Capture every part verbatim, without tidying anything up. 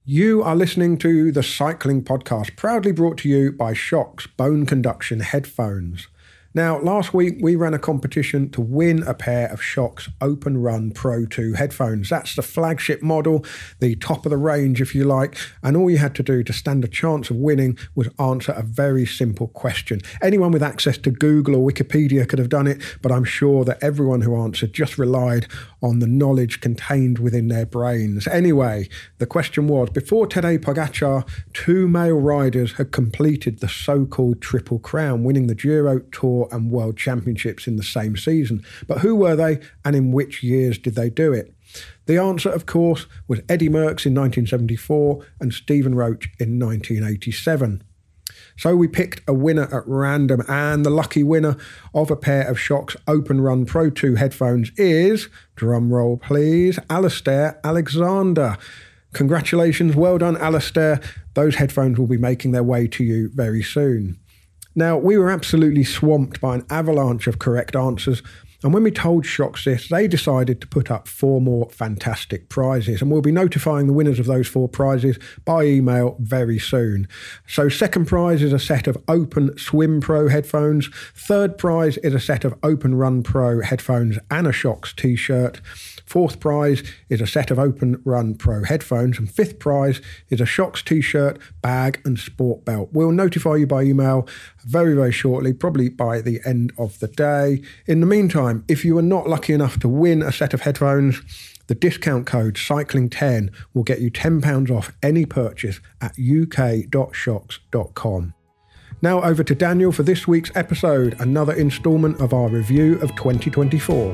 You are listening to the Cycling Podcast, proudly brought to you by Shox Bone Conduction Headphones. Now, last week we ran a competition to win a pair of Shox Open Run Pro two headphones. That's the flagship model, the top of the range if you like, and all you had to do to stand a chance of winning was answer a very simple question. Anyone with access to Google or Wikipedia could have done it, but I'm sure that everyone who answered just relied on the knowledge contained within their brains. Anyway, the question was, before Tadej Pogačar, two male riders had completed the so-called Triple Crown, winning the Giro, Tour and World Championships in the same season. But who were they and in which years did they do it? The answer, of course, was Eddy Merckx in nineteen seventy-four and Stephen Roche in nineteen eighty-seven. So we picked a winner at random, and the lucky winner of a pair of Shox Open Run Pro two headphones is, drum roll please, Alistair Alexander. Congratulations, well done Alistair. Those headphones will be making their way to you very soon. Now, we were absolutely swamped by an avalanche of correct answers, and when we told Shox this, they decided to put up four more fantastic prizes, and we'll be notifying the winners of those four prizes by email very soon. So second prize is a set of Open Swim Pro headphones, third prize is a set of Open Run Pro headphones and a Shox t-shirt, fourth prize is a set of Open Run Pro headphones, and fifth prize is a Shox t-shirt, bag and sport belt. We'll notify you by email very, very shortly, probably by the end of the day. In the meantime, if you are not lucky enough to win a set of headphones, the discount code cycling ten will get you ten pounds off any purchase at u k dot shox dot com. Now over to Daniel for this week's episode, another instalment of our review of twenty twenty-four.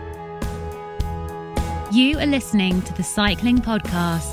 You are listening to the Cycling Podcast.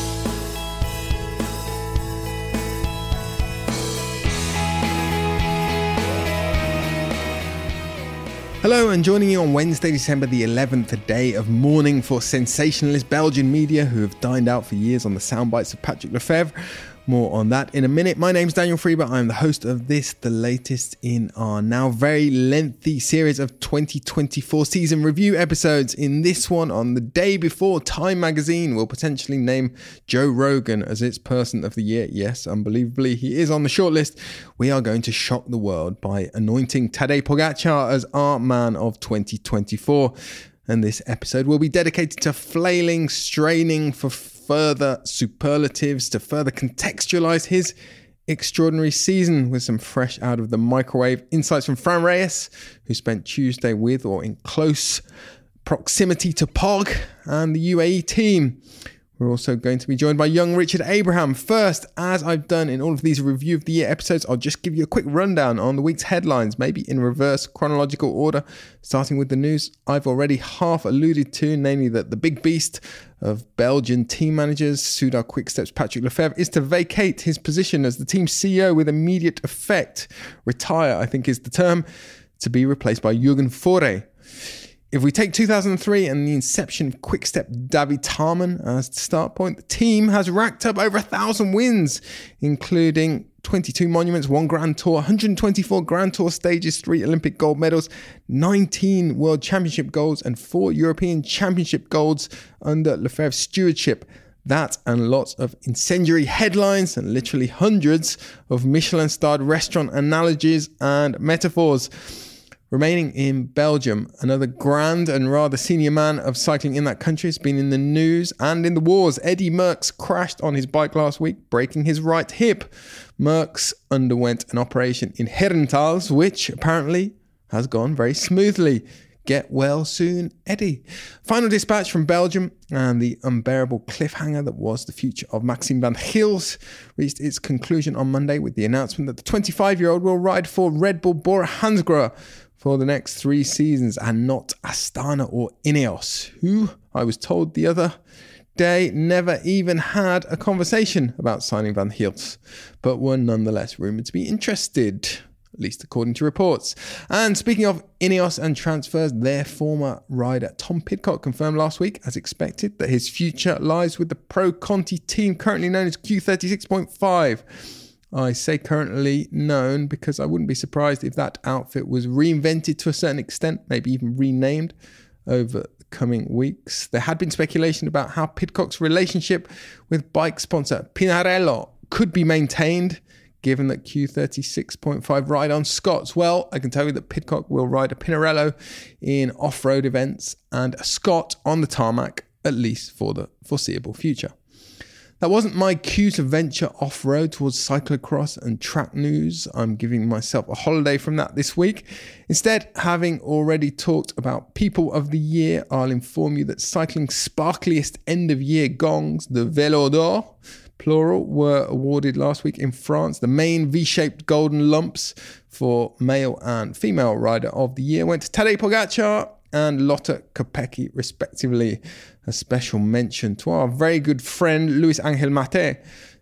Hello, and joining you on Wednesday, December the eleventh, a day of mourning for sensationalist Belgian media who have dined out for years on the soundbites of Patrick Lefevere. More on that in a minute. My name's Daniel Freeber. I'm the host of this, the latest in our now very lengthy series of twenty twenty-four season review episodes. In this one, on the day before Time magazine will potentially name Joe Rogan as its person of the year. Yes, unbelievably, he is on the shortlist. We are going to shock the world by anointing Tadej Pogačar as our man of twenty twenty-four. And this episode will be dedicated to flailing, straining for further superlatives to further contextualize his extraordinary season with some fresh out of the microwave insights from Fran Reyes, who spent Tuesday with or in close proximity to Pog and the U A E team. We're also going to be joined by young Richard Abraham. First, as I've done in all of these Review of the Year episodes, I'll just give you a quick rundown on the week's headlines, maybe in reverse chronological order, starting with the news I've already half alluded to, namely that the big beast of Belgian team managers, Soudal Quickstep's Patrick Lefevere, is to vacate his position as the team C E O with immediate effect. Retire, I think is the term, to be replaced by Jürgen Faure. If we take two thousand three and the inception of Quickstep David Tarman as the start point, the team has racked up over a thousand wins, including twenty-two monuments, one Grand Tour, one hundred twenty-four Grand Tour stages, three Olympic gold medals, nineteen World Championship golds, and four European Championship golds under Lefevere's stewardship. That and lots of incendiary headlines and literally hundreds of Michelin-starred restaurant analogies and metaphors. Remaining in Belgium, another grand and rather senior man of cycling in that country has been in the news and in the wars. Eddy Merckx crashed on his bike last week, breaking his right hip. Merckx underwent an operation in Herentals, which apparently has gone very smoothly. Get well soon, Eddy. Final dispatch from Belgium, and the unbearable cliffhanger that was the future of Maxime Van Gils reached its conclusion on Monday with the announcement that the twenty-five-year-old will ride for Red Bull Bora Hansgrohe for the next three seasons and not Astana or Ineos, who, I was told the other day, never even had a conversation about signing Van Gils, but were nonetheless rumoured to be interested, at least according to reports. And speaking of Ineos and transfers, their former rider Tom Pidcock confirmed last week, as expected, that his future lies with the Pro Conti team currently known as Q thirty-six point five. I say currently known because I wouldn't be surprised if that outfit was reinvented to a certain extent, maybe even renamed over the coming weeks. There had been speculation about how Pidcock's relationship with bike sponsor Pinarello could be maintained, given that Q thirty-six point five ride on Scots. Well, I can tell you that Pidcock will ride a Pinarello in off-road events and a Scott on the tarmac, at least for the foreseeable future. That wasn't my cue to venture off-road towards cyclocross and track news. I'm giving myself a holiday from that this week. Instead, having already talked about People of the Year, I'll inform you that cycling's sparkliest end-of-year gongs, the Vélo d'Or, plural, were awarded last week in France. The main V-shaped golden lumps for male and female rider of the year went to Tadej Pogacar and Lotte Kopecky, respectively. A special mention to our very good friend Luis Angel Mate,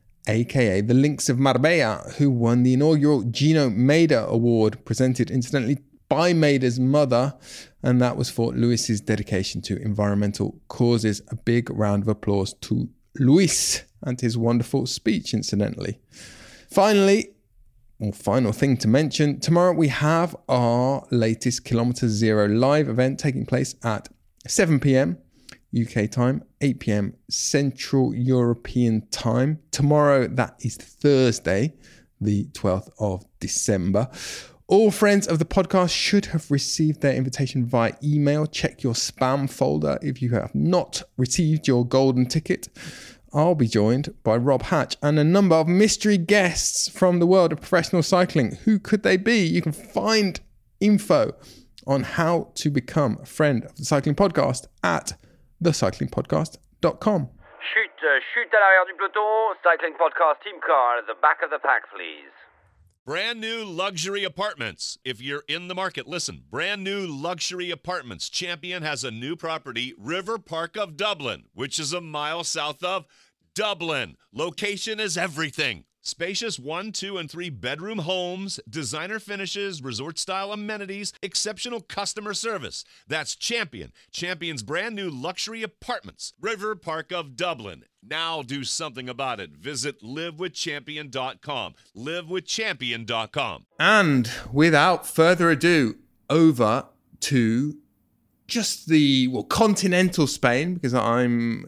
aka the Lynx of Marbella, who won the inaugural Gino Mader Award, presented incidentally by Mader's mother, and that was for Luis's dedication to environmental causes. A big round of applause to Luis and his wonderful speech, incidentally. Finally, or final thing to mention, tomorrow we have our latest Kilometre Zero live event taking place at seven p.m. U K time, eight p.m. Central European time. Tomorrow, that is Thursday, the twelfth of December. All friends of the podcast should have received their invitation via email. Check your spam folder if you have not received your golden ticket. I'll be joined by Rob Hatch and a number of mystery guests from the world of professional cycling. Who could they be? You can find info on how to become a friend of the Cycling Podcast at the cycling podcast dot com. Chute, uh, chute à l'arrière du peloton, Cycling Podcast team car at the back of the pack, please. Brand new luxury apartments. If you're in the market, listen. Brand new luxury apartments. Champion has a new property, River Park of Dublin, which is a mile south of Dublin. Location is everything. Spacious one, two, and three bedroom homes, designer finishes, resort-style amenities, exceptional customer service. That's Champion. Champion's brand new luxury apartments. River Park of Dublin. Now do something about it. Visit live with champion dot com. live with champion dot com. And without further ado, over to just the, well, continental Spain, because I'm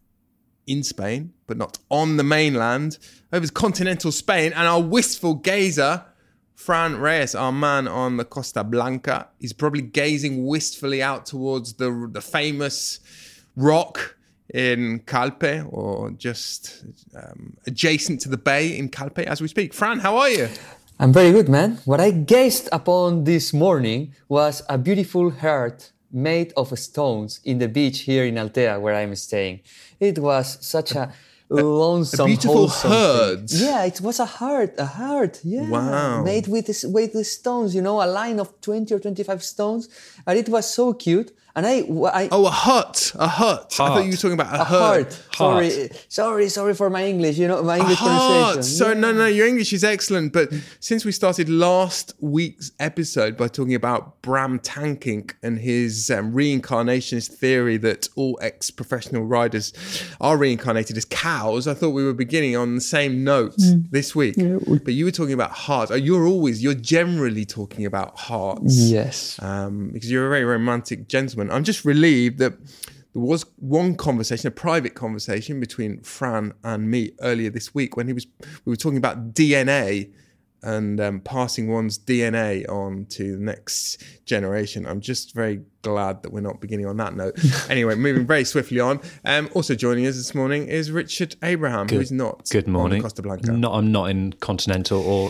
in Spain, but not on the mainland. Over to continental Spain and our wistful gazer, Fran Reyes, our man on the Costa Blanca. He's probably gazing wistfully out towards the the famous rock in Calpe, or just um, adjacent to the bay in Calpe as we speak. Fran, how are you? I'm very good, man. What I gazed upon this morning was a beautiful heart made of stones in the beach here in Altea, where I'm staying. It was such a lonesome, a beautiful herd. Thing. Yeah, it was a heart, a heart. Yeah, wow. Made with this, with the stones. You know, a line of twenty or twenty-five stones, and it was so cute. And I, I oh, a hut, a hut. Heart. I thought you were talking about a, a herd. Heart. Sorry, sorry, sorry for my English. You know, my English a heart. pronunciation. So yeah. no, no, your English is excellent. But since we started last week's episode by talking about Bram Tankink and his um, reincarnationist theory that all ex-professional riders are reincarnated as cows, I thought we were beginning on the same note mm. this week. Yeah. But you were talking about hearts. You're always, you're generally talking about hearts. Yes. Um, because you're a very romantic gentleman. I'm just relieved that there was one conversation, a private conversation between Fran and me earlier this week when he was we were talking about D N A and um, passing one's D N A on to the next generation. I'm just very glad that we're not beginning on that note. Anyway, moving very swiftly on. Um, also joining us this morning is Richard Abraham, good, who is not good morning. on Costa Blanca. No, I'm not in continental or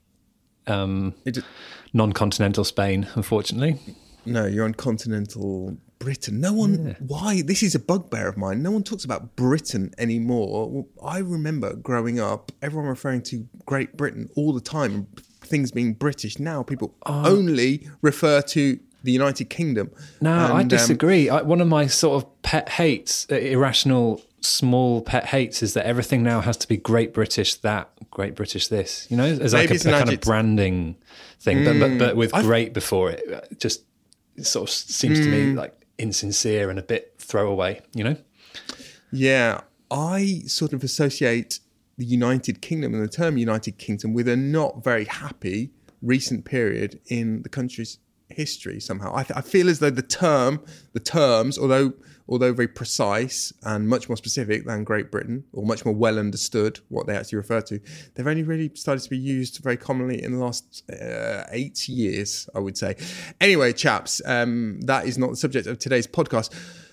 um, it, non-continental Spain, unfortunately. No, you're on continental Britain. No one, yeah. Why? This is a bugbear of mine. No one talks about Britain anymore. Well, I remember growing up, everyone referring to Great Britain all the time, things being British. Now people oh. only refer to the United Kingdom. No, and, I disagree. Um, I, one of my sort of pet hates, uh, irrational, small pet hates, is that everything now has to be Great British that, Great British this. You know, as like a, a kind of branding thing, mm, but, but but with I've, great before it, it just it sort of seems mm, to me like insincere and a bit throwaway, you know? Yeah, I sort of associate the United Kingdom and the term United Kingdom with a not very happy recent period in the country's history somehow. I, th- I feel as though the term, the terms, although although very precise and much more specific than Great Britain, or much more well understood what they actually refer to, they've only really started to be used very commonly in the last uh, eight years, I would say. Anyway, chaps, um, that is not the subject of today's podcast.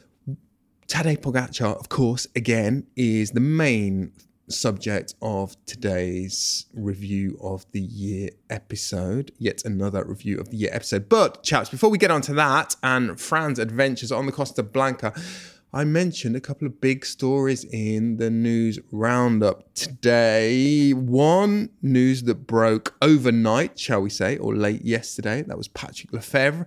Tadej Pogačar, of course, again, is the main subject of today's review of the year episode. Yet another review of the year episode. But, chaps, before we get on to that and Fran's adventures on the Costa Blanca, I mentioned a couple of big stories in the news roundup today. One news that broke overnight, shall we say, or late yesterday. That was Patrick Lefevere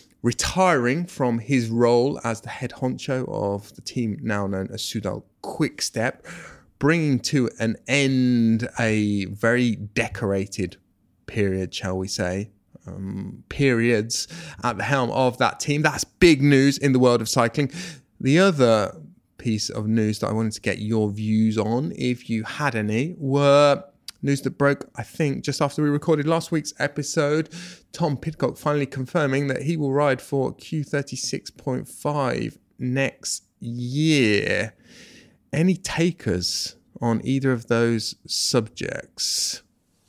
retiring from his role as the head honcho of the team now known as Soudal Quick-Step, bringing to an end a very decorated period, shall we say, um, periods at the helm of that team. That's big news in the world of cycling. The other piece of news that I wanted to get your views on, if you had any, were news that broke, I think, just after we recorded last week's episode. Tom Pidcock finally confirming that he will ride for Q thirty-six point five next year. Any takers on either of those subjects?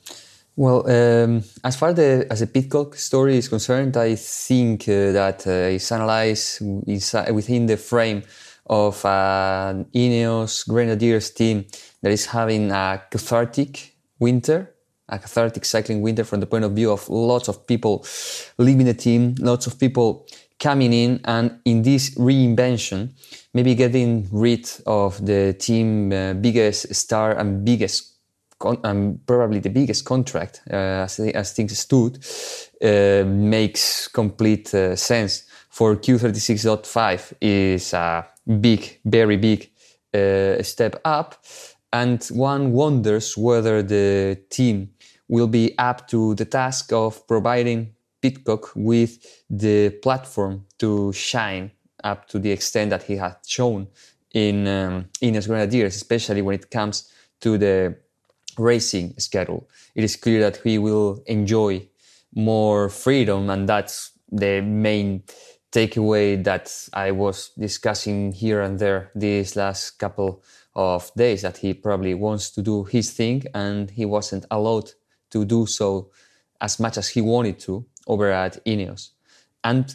Well, um, as far the, as the Pidcock story is concerned, I think uh, that uh, it's analyzed inside, within the frame of an Ineos Grenadiers team that is having a cathartic winter, a cathartic cycling winter from the point of view of lots of people leaving the team, lots of people coming in, and in this reinvention, maybe getting rid of the team uh, biggest star and biggest, con- um, probably the biggest contract uh, as, as things stood, uh, makes complete uh, sense. For Q thirty-six point five is a big, very big uh, step up, and one wonders whether the team will be up to the task of providing Pidcock with the platform to shine up to the extent that he had shown in um, Ineos Grenadiers, especially when it comes to the racing schedule. It is clear that he will enjoy more freedom, and that's the main takeaway that I was discussing here and there these last couple of days, that he probably wants to do his thing and he wasn't allowed to do so as much as he wanted to over at Ineos. And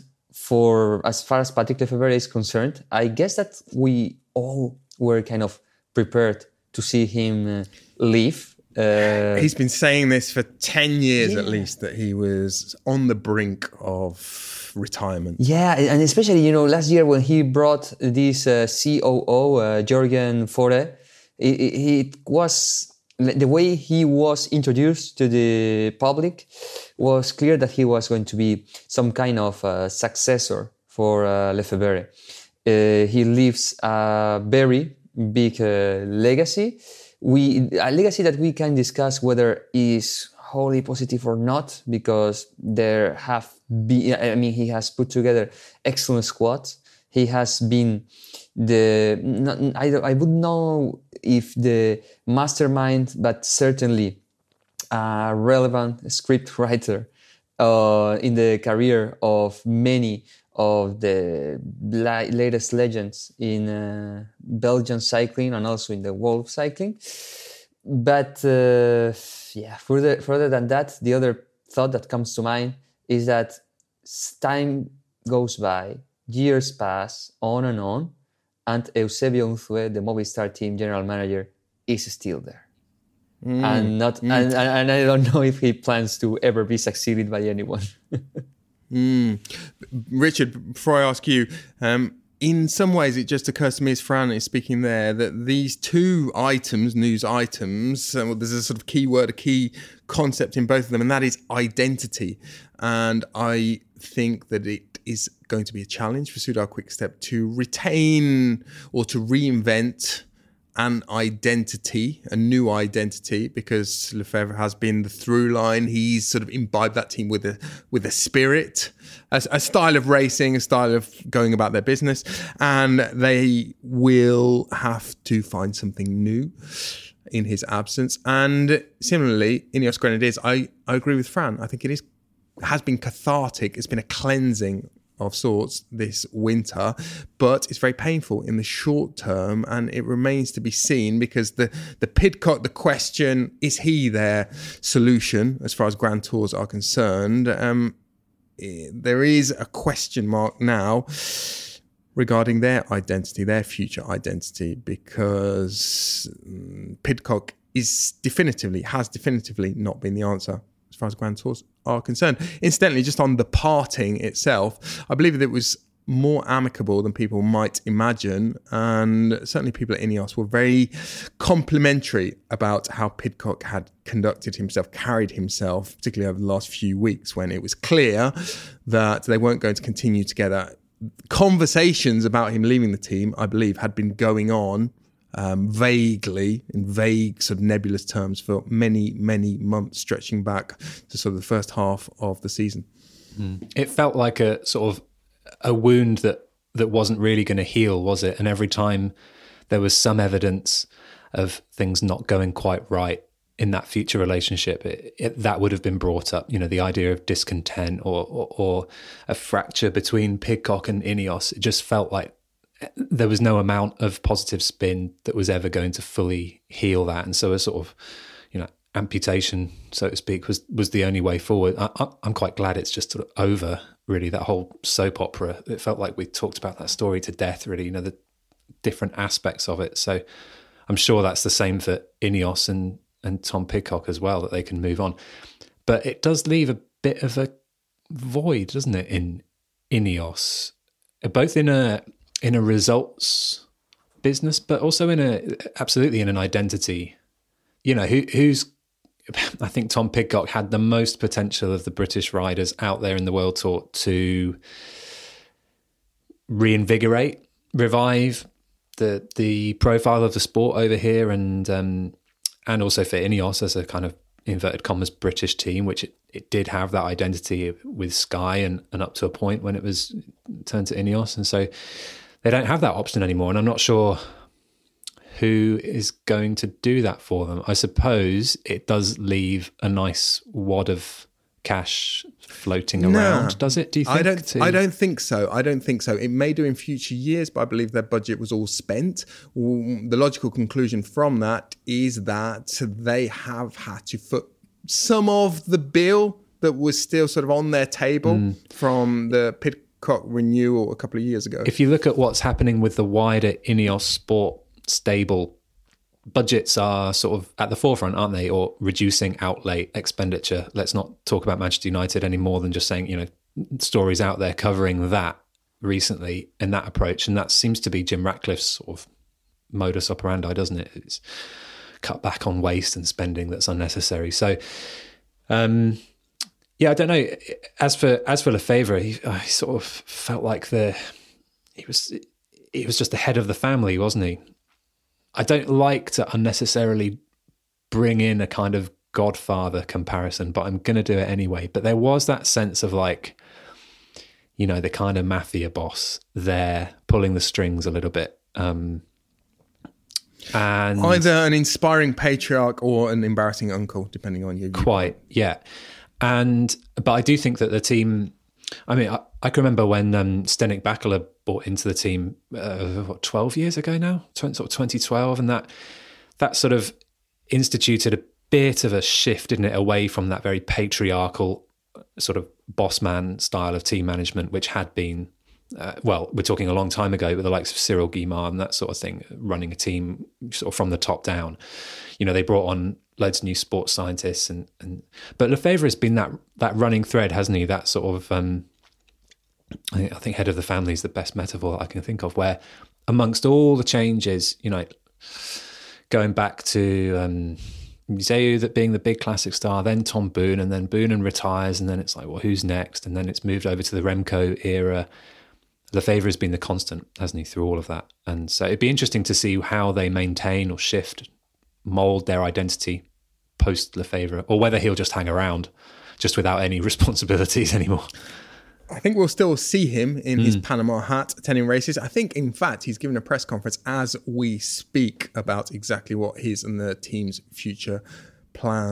for as far as Patrick Lefevere is concerned, I guess that we all were kind of prepared to see him uh, leave. Uh, He's been saying this for ten years yeah. at least, that he was on the brink of retirement. Yeah, and especially, you know, last year when he brought this uh, C O O, uh, Jorgen Fore, it, it was... the way he was introduced to the public was clear that he was going to be some kind of uh, successor for uh, Lefevere. Uh, he leaves a very big uh, legacy. We a legacy that we can discuss whether is wholly positive or not, because there have been, I mean, he has put together excellent squads. He has been the, not, I, I wouldn't know if the mastermind, but certainly a relevant script writer uh, in the career of many of the la- latest legends in uh, Belgian cycling and also in the world of cycling. But uh, yeah, further, further than that, the other thought that comes to mind is that time goes by, years pass on and on, and Eusebio Unzue, the Movistar team general manager, is still there. Mm. And not, mm. and, and I don't know if he plans to ever be succeeded by anyone. mm. Richard, before I ask you, um, in some ways it just occurs to me as Fran is speaking there that these two items, news items, uh, well, there's a sort of key word, a key concept in both of them, and that is identity. And I think that it is going to be a challenge for Soudal Quick-Step to retain or to reinvent an identity, a new identity, because Lefevere has been the through line. He's sort of imbibed that team with a with a spirit, a, a style of racing, a style of going about their business, and they will have to find something new in his absence. And similarly, Ineos Grenadiers, I, I agree with Fran. I think it is has been cathartic. It's been a cleansing of sorts this winter, but it's very painful in the short term, and it remains to be seen, because the the Pidcock, the question, is he their solution as far as Grand Tours are concerned? Um, there is a question mark now regarding their identity, their future identity, because Pidcock is definitively, has definitively not been the answer as far as Grand Tours are concerned. Incidentally, just on the parting itself, I believe that it was more amicable than people might imagine, and certainly people at Ineos were very complimentary about how Pidcock had conducted himself, carried himself, particularly over the last few weeks when it was clear that they weren't going to continue together. Conversations about him leaving the team, I believe, had been going on Um, vaguely, in vague sort of nebulous terms, for many, many months, stretching back to sort of the first half of the season. Mm. It felt like a sort of a wound that, that wasn't really going to heal, was it? And every time there was some evidence of things not going quite right in that future relationship, it, it, that would have been brought up. You know, the idea of discontent or, or, or a fracture between Pidcock and Ineos. It just felt like there was no amount of positive spin that was ever going to fully heal that. And so a sort of, you know, amputation, so to speak, was, was the only way forward. I, I'm quite glad it's just sort of over, really, that whole soap opera. It felt like we talked about that story to death, really, you know, the different aspects of it. So I'm sure that's the same for Ineos and, and Tom Pidcock as well, that they can move on. But it does leave a bit of a void, doesn't it, in Ineos, both in a in a results business, but also in a absolutely in an identity. You know, who who's I think Tom Pidcock had the most potential of the British riders out there in the World Tour to reinvigorate, revive the the profile of the sport over here, and um, and also for Ineos as a kind of inverted commas British team, which it, it did have that identity with Sky and, and up to a point when it was turned to Ineos. And so they don't have that option anymore. And I'm not sure who is going to do that for them. I suppose it does leave a nice wad of cash floating around, nah, does it? Do you think? I don't, to... I don't think so. I don't think so. It may do in future years, but I believe their budget was all spent. The logical conclusion from that is that they have had to foot some of the bill that was still sort of on their table mm. from the Pidcock renewal a couple of years ago. If you look at what's happening with the wider Ineos Sport stable, budgets are sort of at the forefront, aren't they? Or reducing outlay expenditure. Let's not talk about Manchester United any more than just saying, you know, stories out there covering that recently and that approach. And that seems to be Jim Ratcliffe's sort of modus operandi, doesn't it? It's cut back on waste and spending that's unnecessary. So, um, yeah, I don't know. As for as for Lefevere, he, I sort of felt like the he was he was just the head of the family, wasn't he? I don't like to unnecessarily bring in a kind of Godfather comparison, but I'm going to do it anyway. But there was that sense of like, you know, the kind of mafia boss there pulling the strings a little bit. Um, and either an inspiring patriarch or an embarrassing uncle, depending on your view. Quite, yeah. And, but I do think that the team, I mean, I, I can remember when um, Zdeněk Bakala bought into the team, uh, what, twelve years ago now, sort of twenty twelve, and that that sort of instituted a bit of a shift, didn't it, away from that very patriarchal sort of boss man style of team management, which had been, uh, well, we're talking a long time ago, with the likes of Cyril Guimard and that sort of thing, running a team sort of from the top down. You know, they brought on loads of new sports scientists, and, and but Lefevere has been that that running thread, hasn't he? That sort of, um, I think, I think head of the family is the best metaphor I can think of, where amongst all the changes, you know, going back to um, Museu that being the big classic star, then Tom Boone, and then Boonen retires, and then it's like, well, who's next? And then it's moved over to the Remco era. Lefevere has been the constant, hasn't he, through all of that? And so it'd be interesting to see how they maintain or shift, mould their identity post Lefevere, or whether he'll just hang around just without any responsibilities anymore. I think we'll still see him in mm. his Panama hat attending races. I think, in fact, he's given a press conference as we speak about exactly what his and the team's future plans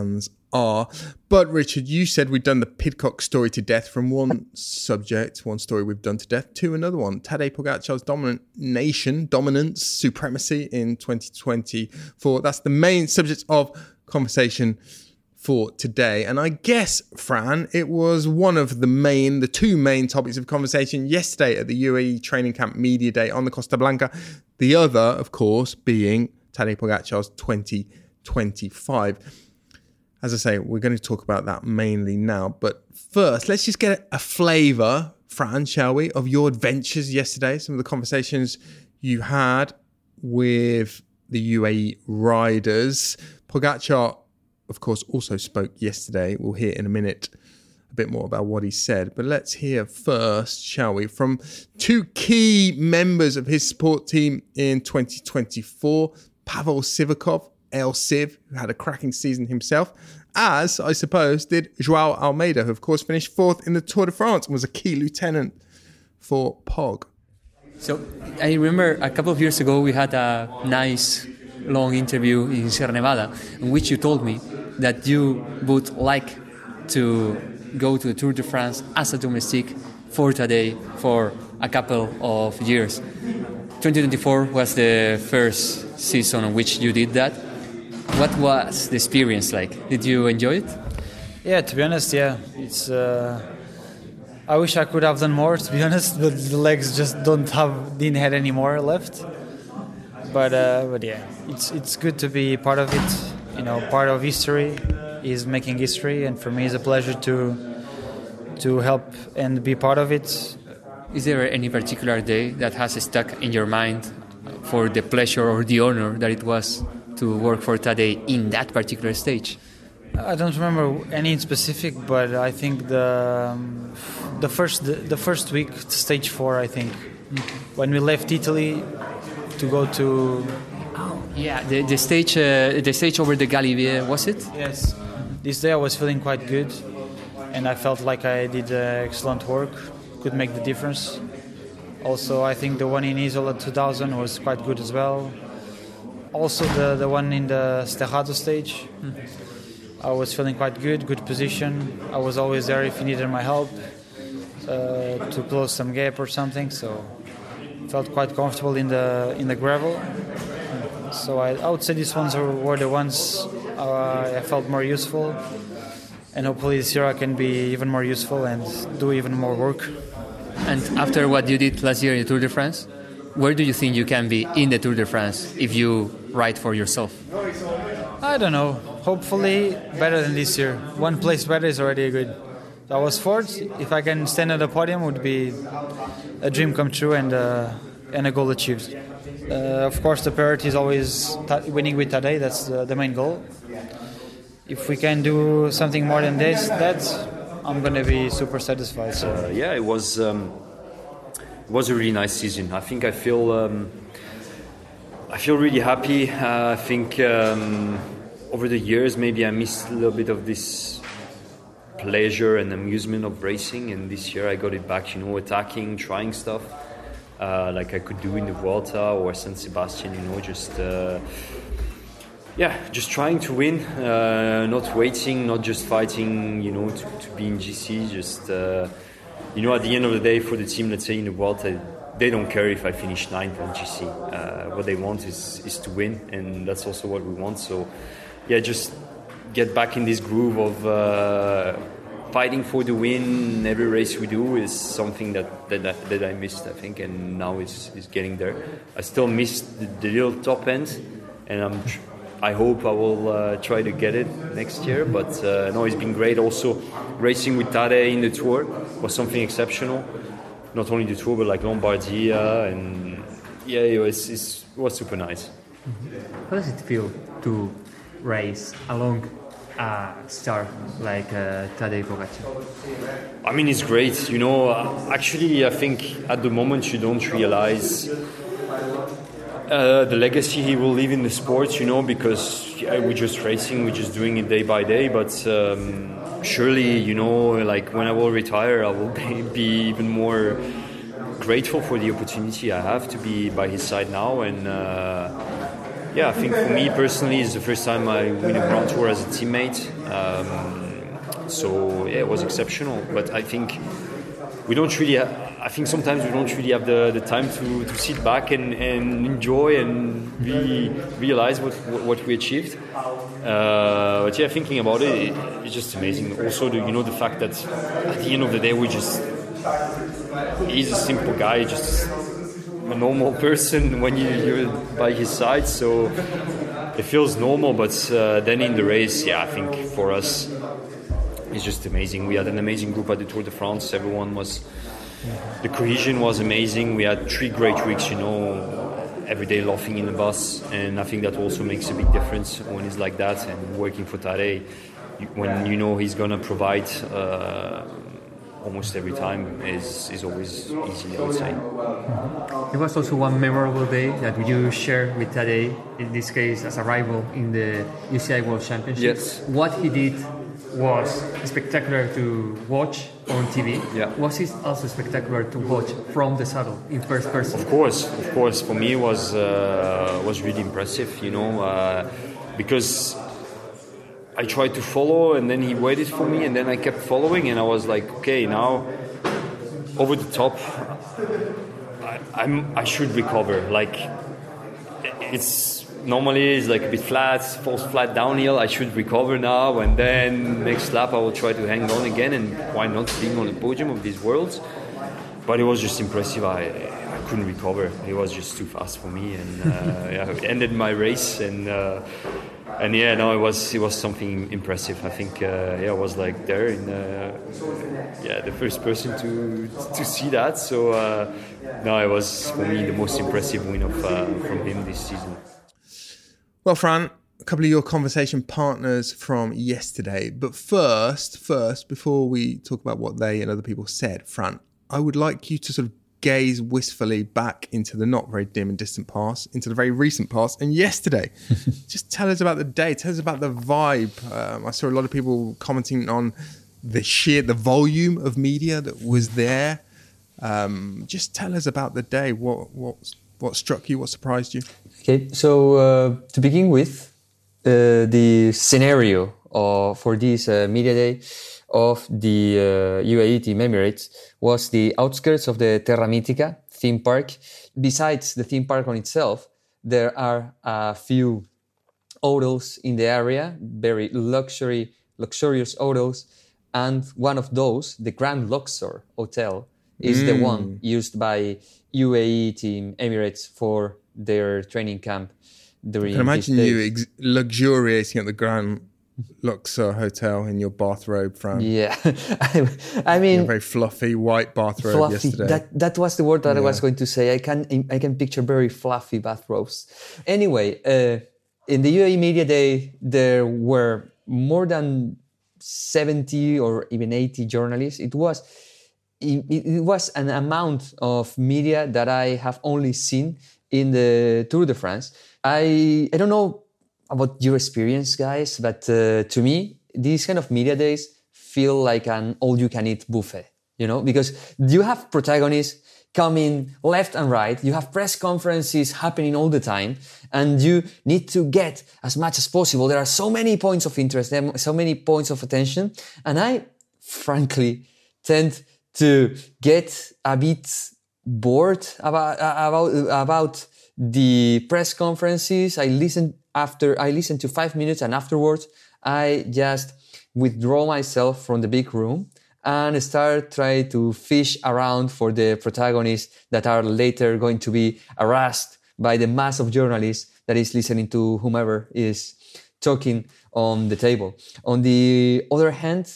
are. But Richard, you said we'd done the Pidcock story to death from one subject, one story we've done to death, to another one. Tadej Pogacar's dominant nation, dominance, supremacy in twenty twenty-four. That's the main subject of conversation for today. And I guess, Fran, it was one of the main, the two main topics of conversation yesterday at the U A E Training Camp Media Day on the Costa Blanca. The other, of course, being Tadej Pogacar's twenty twenty-five. As I say, we're going to talk about that mainly now. But first, let's just get a flavour, Fran, shall we, of your adventures yesterday, some of the conversations you had with the U A E riders. Pogacar, of course, also spoke yesterday. We'll hear in a minute a bit more about what he said. But let's hear first, shall we, from two key members of his support team in twenty twenty-four, Pavel Sivakov, El Civ, who had a cracking season himself, as, I suppose, did Joao Almeida, who, of course, finished fourth in the Tour de France and was a key lieutenant for Pog. So I remember a couple of years ago we had a nice long interview in Sierra Nevada in which you told me that you would like to go to the Tour de France as a domestique for Tadej for a couple of years. twenty twenty-four was the first season in which you did that. What was the experience like? Did you enjoy it? Yeah, to be honest, yeah. It's. Uh, I wish I could have done more, to be honest, but the legs just don't have, didn't have any more left. But uh, but yeah, it's it's good to be part of it. You know, part of history is making history, and for me, it's a pleasure to to help and be part of it. Is there any particular day that has stuck in your mind for the pleasure or the honor that it was to work for Tadej in that particular stage? I don't remember any specific, but I think the um, the first the, the first week, stage four, I think, when we left Italy to go to. Oh, yeah, the the stage uh, the stage over the Galibier, was it? Yes. This day I was feeling quite good, and I felt like I did uh, excellent work. Could make the difference. Also, I think the one in Isola two thousand was quite good as well. Also, the, the one in the Sterrato stage, mm. I was feeling quite good, good position. I was always there if you needed my help uh, to close some gap or something. So, felt quite comfortable in the in the gravel. So I, I would say these ones were, were the ones uh, I felt more useful. And hopefully this year I can be even more useful and do even more work. And after what you did last year in the Tour de France, where do you think you can be in the Tour de France if you ride for yourself? I don't know. Hopefully better than this year. One place better is already good. I was fourth. If I can stand at the podium, it would be a dream come true and uh, and a goal achieved. Uh, of course, the priority is always t- winning with Tadej. That's the, the main goal. If we can do something more than this, that I'm going to be super satisfied. So. Uh, yeah, it was um, it was a really nice season. I think I feel um, I feel really happy. Uh, I think um, over the years maybe I missed a little bit of this pleasure and amusement of racing, and this year I got it back. You know, attacking, trying stuff uh, like I could do in the Vuelta or San Sebastian. You know, just. Uh, Yeah, just trying to win, uh, not waiting, not just fighting, you know, to, to be in G C. Just, uh, you know, at the end of the day for the team, let's say in the World, they don't care if I finish ninth on G C. Uh, what they want is, is to win, and that's also what we want. So, yeah, just get back in this groove of uh, fighting for the win. Every race we do is something that, that, that I missed, I think, and now it's, it's getting there. I still missed the, the little top end, and I'm... Tr- I hope I will uh, try to get it next year, but uh, no, it's been great. Also, racing with Tadej in the Tour was something exceptional. Not only the Tour, but like Lombardia, and yeah, it was, it was super nice. How does it feel to race along a star like uh, Tadej Pogacar? I mean, it's great. You know, actually, I think at the moment you don't realize Uh, the legacy he will leave in the sport, you know, because yeah, we're just racing, we're just doing it day by day. But um, surely, you know, like when I will retire, I will be even more grateful for the opportunity I have to be by his side now. And uh, yeah, I think for me personally, it's the first time I win a Grand Tour as a teammate. Um, so yeah, it was exceptional. But I think we don't really. Ha- I think sometimes we don't really have the, the time to, to sit back and, and enjoy and really realize what what we achieved. Uh, but yeah, thinking about it, it, it's just amazing. Also, the, you know, the fact that at the end of the day, we just he's a simple guy, just a normal person when you, you're by his side. So it feels normal. But uh, then in the race, yeah, I think for us, it's just amazing. We had an amazing group at the Tour de France. Everyone was. The cohesion was amazing. We had three great weeks, you know, every day laughing in the bus, and I think that also makes a big difference when it's like that. And working for Tadej, when you know he's gonna provide uh, almost every time, is is always easy, I would say. There was also one memorable day that you shared with Tadej, in this case as a rival in the U C I World Championship. Yes. What he did was spectacular to watch on T V. Yeah. Was it also spectacular to watch from the saddle in first person? Of course, of course. For me, it was uh, was really impressive. You know, uh, because I tried to follow, and then he waited for me, and then I kept following, and I was like, okay, now over the top, I, I'm I should recover. Like it's. Normally it's like a bit flat, falls flat downhill. I should recover now, and then next lap I will try to hang on again, and why not being on the podium of these worlds? But it was just impressive. I, I couldn't recover. It was just too fast for me, and uh, yeah, it ended my race. And uh, and yeah, no, it was it was something impressive. I think uh, yeah, I was like there in uh, yeah the first person to to see that. So uh, no, it was for me the most impressive win of uh, from him this season. Well, Fran, a couple of your conversation partners from yesterday. But first, first, before we talk about what they and other people said, Fran, I would like you to sort of gaze wistfully back into the not very dim and distant past, into the very recent past, and yesterday. Just tell us about the day. Tell us about the vibe. Um, I saw a lot of people commenting on the sheer, the volume of media that was there. Um, just tell us about the day. What, what, what struck you? What surprised you? Okay, so uh, to begin with, uh, the scenario uh, for this uh, media day of the uh, U A E Team Emirates was the outskirts of the Terra Mitica theme park. Besides the theme park on itself, there are a few hotels in the area, very luxury, luxurious hotels, and one of those, the Grand Luxor Hotel, is mm. the one used by U A E Team Emirates for their training camp during. I can imagine you ex- luxuriating at the Grand Luxor Hotel in your bathrobe, Fran. Yeah, I, I mean, your very fluffy white bathrobe fluffy, yesterday. That that was the word that yeah. I was going to say. I can I can picture very fluffy bathrobes. Anyway, uh, in the U A E Media Day, there were more than seventy or even eighty journalists. It was it, it was an amount of media that I have only seen in the Tour de France. I I don't know about your experience, guys, but uh, to me, these kind of media days feel like an all-you-can-eat buffet, you know, because you have protagonists coming left and right, you have press conferences happening all the time, and you need to get as much as possible. There are so many points of interest, there are so many points of attention, and I, frankly, tend to get a bit bored about about about the press conferences. I listen after I listen to five minutes, and afterwards I just withdraw myself from the big room and start trying to fish around for the protagonists that are later going to be harassed by the mass of journalists that is listening to whomever is talking on the table. On the other hand,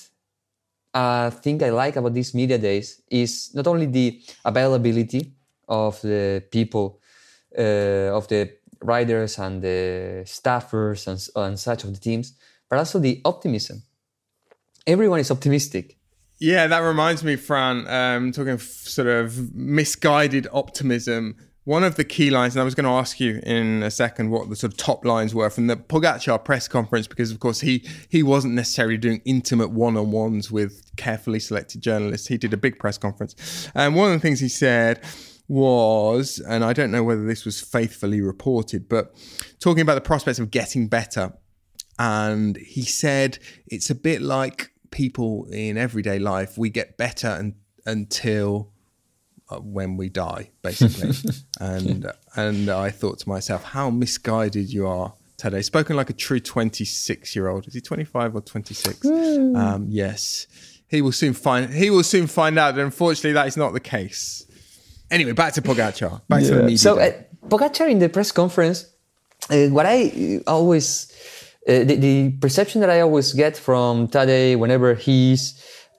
a thing I like about these media days is not only the availability of the people, uh, of the riders and the staffers and, and such of the teams, but also the optimism. Everyone is optimistic. Yeah, that reminds me, Fran, um, talking of sort of misguided optimism. One of the key lines, and I was going to ask you in a second what the sort of top lines were from the Pogacar press conference, because of course he he wasn't necessarily doing intimate one-on-ones with carefully selected journalists. He did a big press conference. And one of the things he said was, and I don't know whether this was faithfully reported, but talking about the prospects of getting better. And he said it's a bit like people in everyday life. We get better and, until uh, when we die, basically. and and I thought to myself, how misguided you are, Tadej. Spoken like a true twenty-six-year-old. Is he twenty-five or twenty-six? Mm. Um, yes. He will soon find. He will soon find out that unfortunately that is not the case. Anyway, back to Pogačar. Back yeah. to the media. So uh, Pogačar in the press conference, uh, what I always, uh, the, the perception that I always get from Tadej whenever he's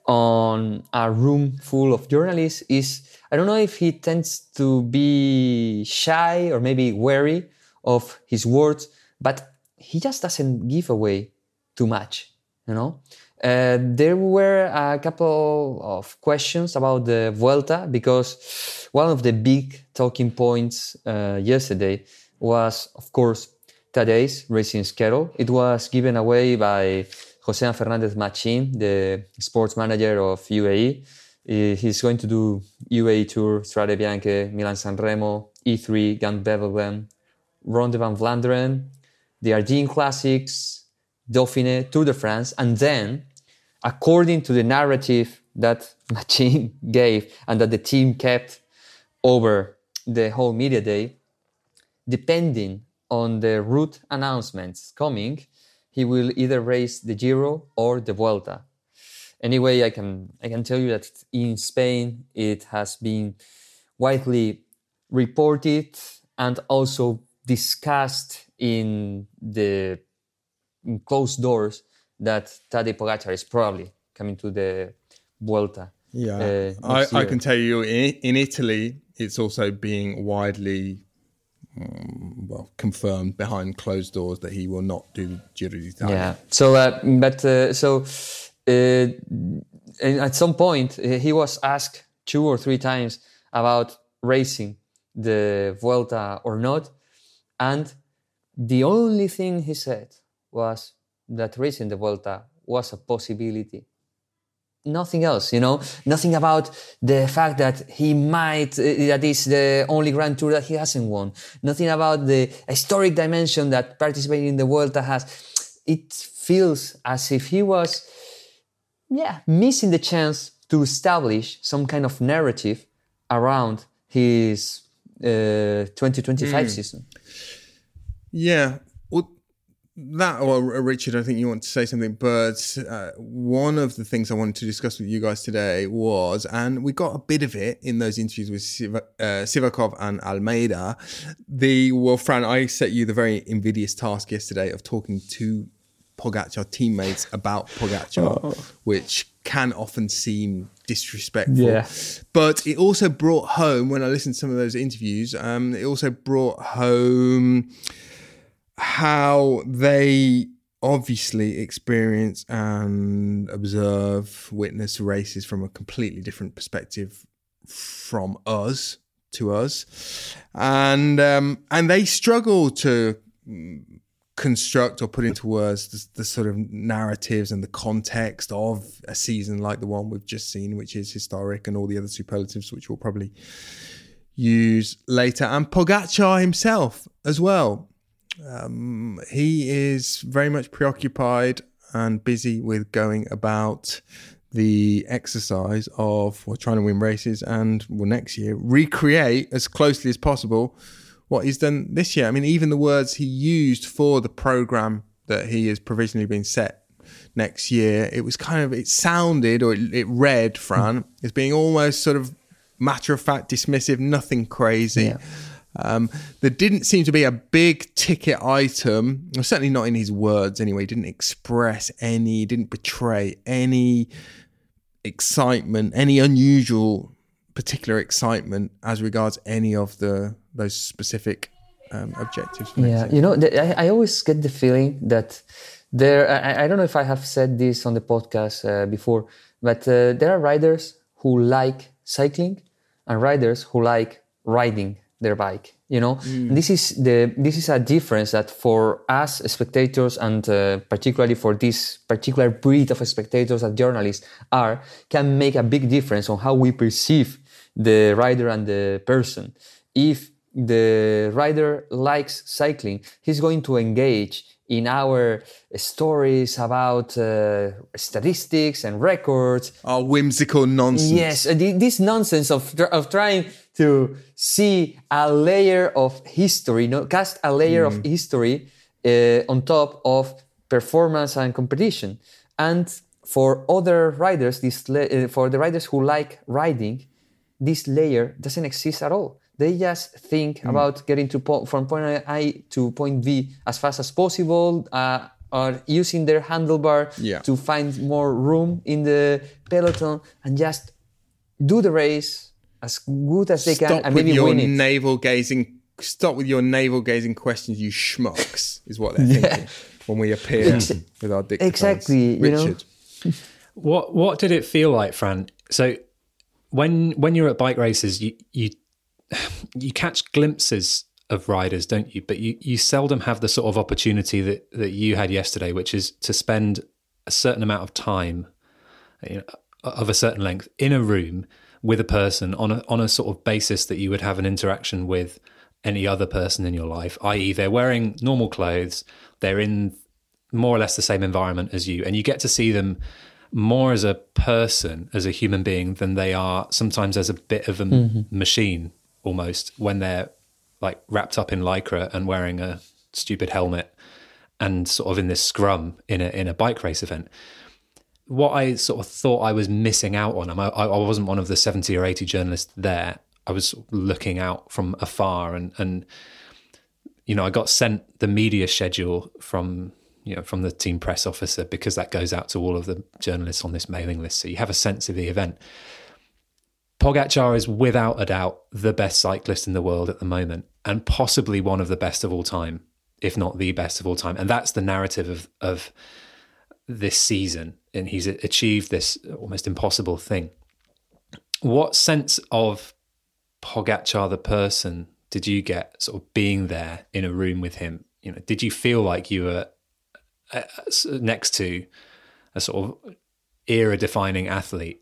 on a room full of journalists is, I don't know if he tends to be shy or maybe wary of his words, but he just doesn't give away too much, you know? Uh, there were a couple of questions about the Vuelta because one of the big talking points uh, yesterday was, of course, Tadej's racing schedule. It was given away by José Fernández Machín, the sports manager of U A E. Uh, he's going to do U A E Tour, Strade Bianche, Milan-San Remo, E three, Gent-Wevelgem, Ronde van Vlaanderen, the Argentine Classics, Dauphiné, Tour de France, and then, according to the narrative that Machín gave and that the team kept over the whole media day, depending on the route announcements coming, he will either race the Giro or the Vuelta. Anyway, I can I can tell you that in Spain it has been widely reported and also discussed in the in closed doors that Tadej Pogačar is probably coming to the Vuelta. Yeah, uh, I, I can tell you in, in Italy, it's also being widely um, well confirmed behind closed doors that he will not do Giro d'Italia. Yeah. So, uh, but uh, so uh, at some point uh, he was asked two or three times about racing the Vuelta or not, and the only thing he said was that racing the Vuelta was a possibility. Nothing else, you know, nothing about the fact that he might, uh, that is the only Grand Tour that he hasn't won. Nothing about the historic dimension that participating in the Vuelta has. It feels as if he was, yeah, missing the chance to establish some kind of narrative around his uh, twenty twenty-five mm. season. Yeah. Well, that, or Richard, I think you want to say something, but uh, one of the things I wanted to discuss with you guys today was, and we got a bit of it in those interviews with Siv- uh, Sivakov and Almeida, the, well, Fran, I set you the very invidious task yesterday of talking to Pogačar teammates about Pogačar, oh. which can often seem disrespectful. Yeah. But it also brought home, when I listened to some of those interviews, um, it also brought home how they obviously experience and observe, witness races from a completely different perspective from us to us, and um, and they struggle to construct or put into words the, the sort of narratives and the context of a season like the one we've just seen, which is historic, and all the other superlatives which we'll probably use later, and Pogačar himself as well. Um, he is very much preoccupied and busy with going about the exercise of well, trying to win races and well, next year recreate as closely as possible what he's done this year. I mean, even the words he used for the program that he has provisionally been set next year, it was kind of, it sounded, or it, it read, Fran, as being almost sort of matter-of-fact, dismissive, nothing crazy. Yeah. Um, there didn't seem to be a big ticket item, certainly not in his words anyway. He didn't express any, didn't betray any excitement, any unusual particular excitement as regards any of the those specific um, objectives. Yeah, you know, the, I, I always get the feeling that there, I, I don't know if I have said this on the podcast uh, before, but uh, there are riders who like cycling and riders who like riding their bike, you know. Mm. This is the this is a difference that for us spectators, and uh, particularly for this particular breed of spectators that journalists are, can make a big difference on how we perceive the rider and the person. If the rider likes cycling, he's going to engage in our stories about uh, statistics and records. Our whimsical nonsense. Yes, this nonsense of of trying to see a layer of history, no, cast a layer mm. of history uh, on top of performance and competition. And for other riders, this la- uh, for the riders who like riding, this layer doesn't exist at all. They just think mm. about getting to po- from point A to point B as fast as possible, uh, or using their handlebar yeah. to find more room in the peloton, and just do the race as good as they stop can and with maybe your win it. navel gazing. Stop with your navel gazing questions, you schmucks, is what they're yeah. thinking when we appear Ex- with our dictaphones. Exactly, Richard. You know? what what did it feel like, Fran? So when when you're at bike races, you you you catch glimpses of riders, don't you? But you, you seldom have the sort of opportunity that, that you had yesterday, which is to spend a certain amount of time, you know, of a certain length in a room with a person on a on a sort of basis that you would have an interaction with any other person in your life, that is they're wearing normal clothes, they're in more or less the same environment as you, and you get to see them more as a person, as a human being, than they are sometimes as a bit of a mm-hmm. machine almost, when they're like wrapped up in lycra and wearing a stupid helmet and sort of in this scrum in a in a bike race event. What I sort of thought I was missing out on, I, I wasn't one of the seventy or eighty journalists there. I was looking out from afar, and and you know, I got sent the media schedule from you know from the team press officer, because that goes out to all of the journalists on this mailing list, so you have a sense of the event. Pogačar is without a doubt the best cyclist in the world at the moment, and possibly one of the best of all time, if not the best of all time. And that's the narrative of, of this season. And he's achieved this almost impossible thing. What sense of Pogačar, the person, did you get sort of being there in a room with him? You know, did you feel like you were uh, next to a sort of era-defining athlete,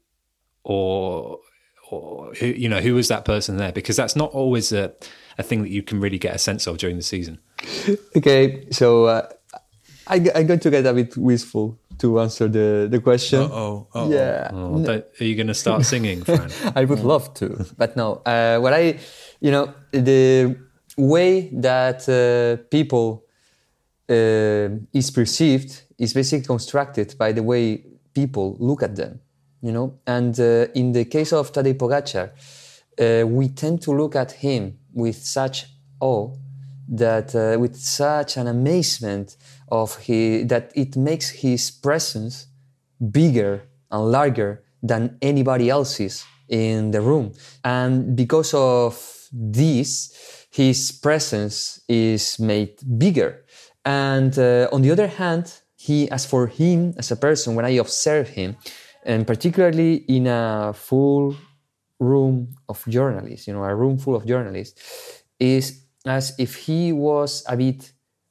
or... or who, you know, who was that person there? Because that's not always a, a thing that you can really get a sense of during the season. Okay, so uh, I, I'm going to get a bit wistful to answer the, the question. Uh-oh. Uh-oh. Yeah. Oh, are you going to start singing, Fran? I would love to, but no. Uh, what I, you know, the way that uh, people uh, is perceived is basically constructed by the way people look at them. You know, and uh, in the case of Tadej Pogačar, uh, we tend to look at him with such awe, that uh, with such an amazement of he that it makes his presence bigger and larger than anybody else's in the room. And because of this, his presence is made bigger. And uh, on the other hand, he, as for him as a person, when I observe him, and particularly in a full room of journalists, you know, a room full of journalists, is as if he was a bit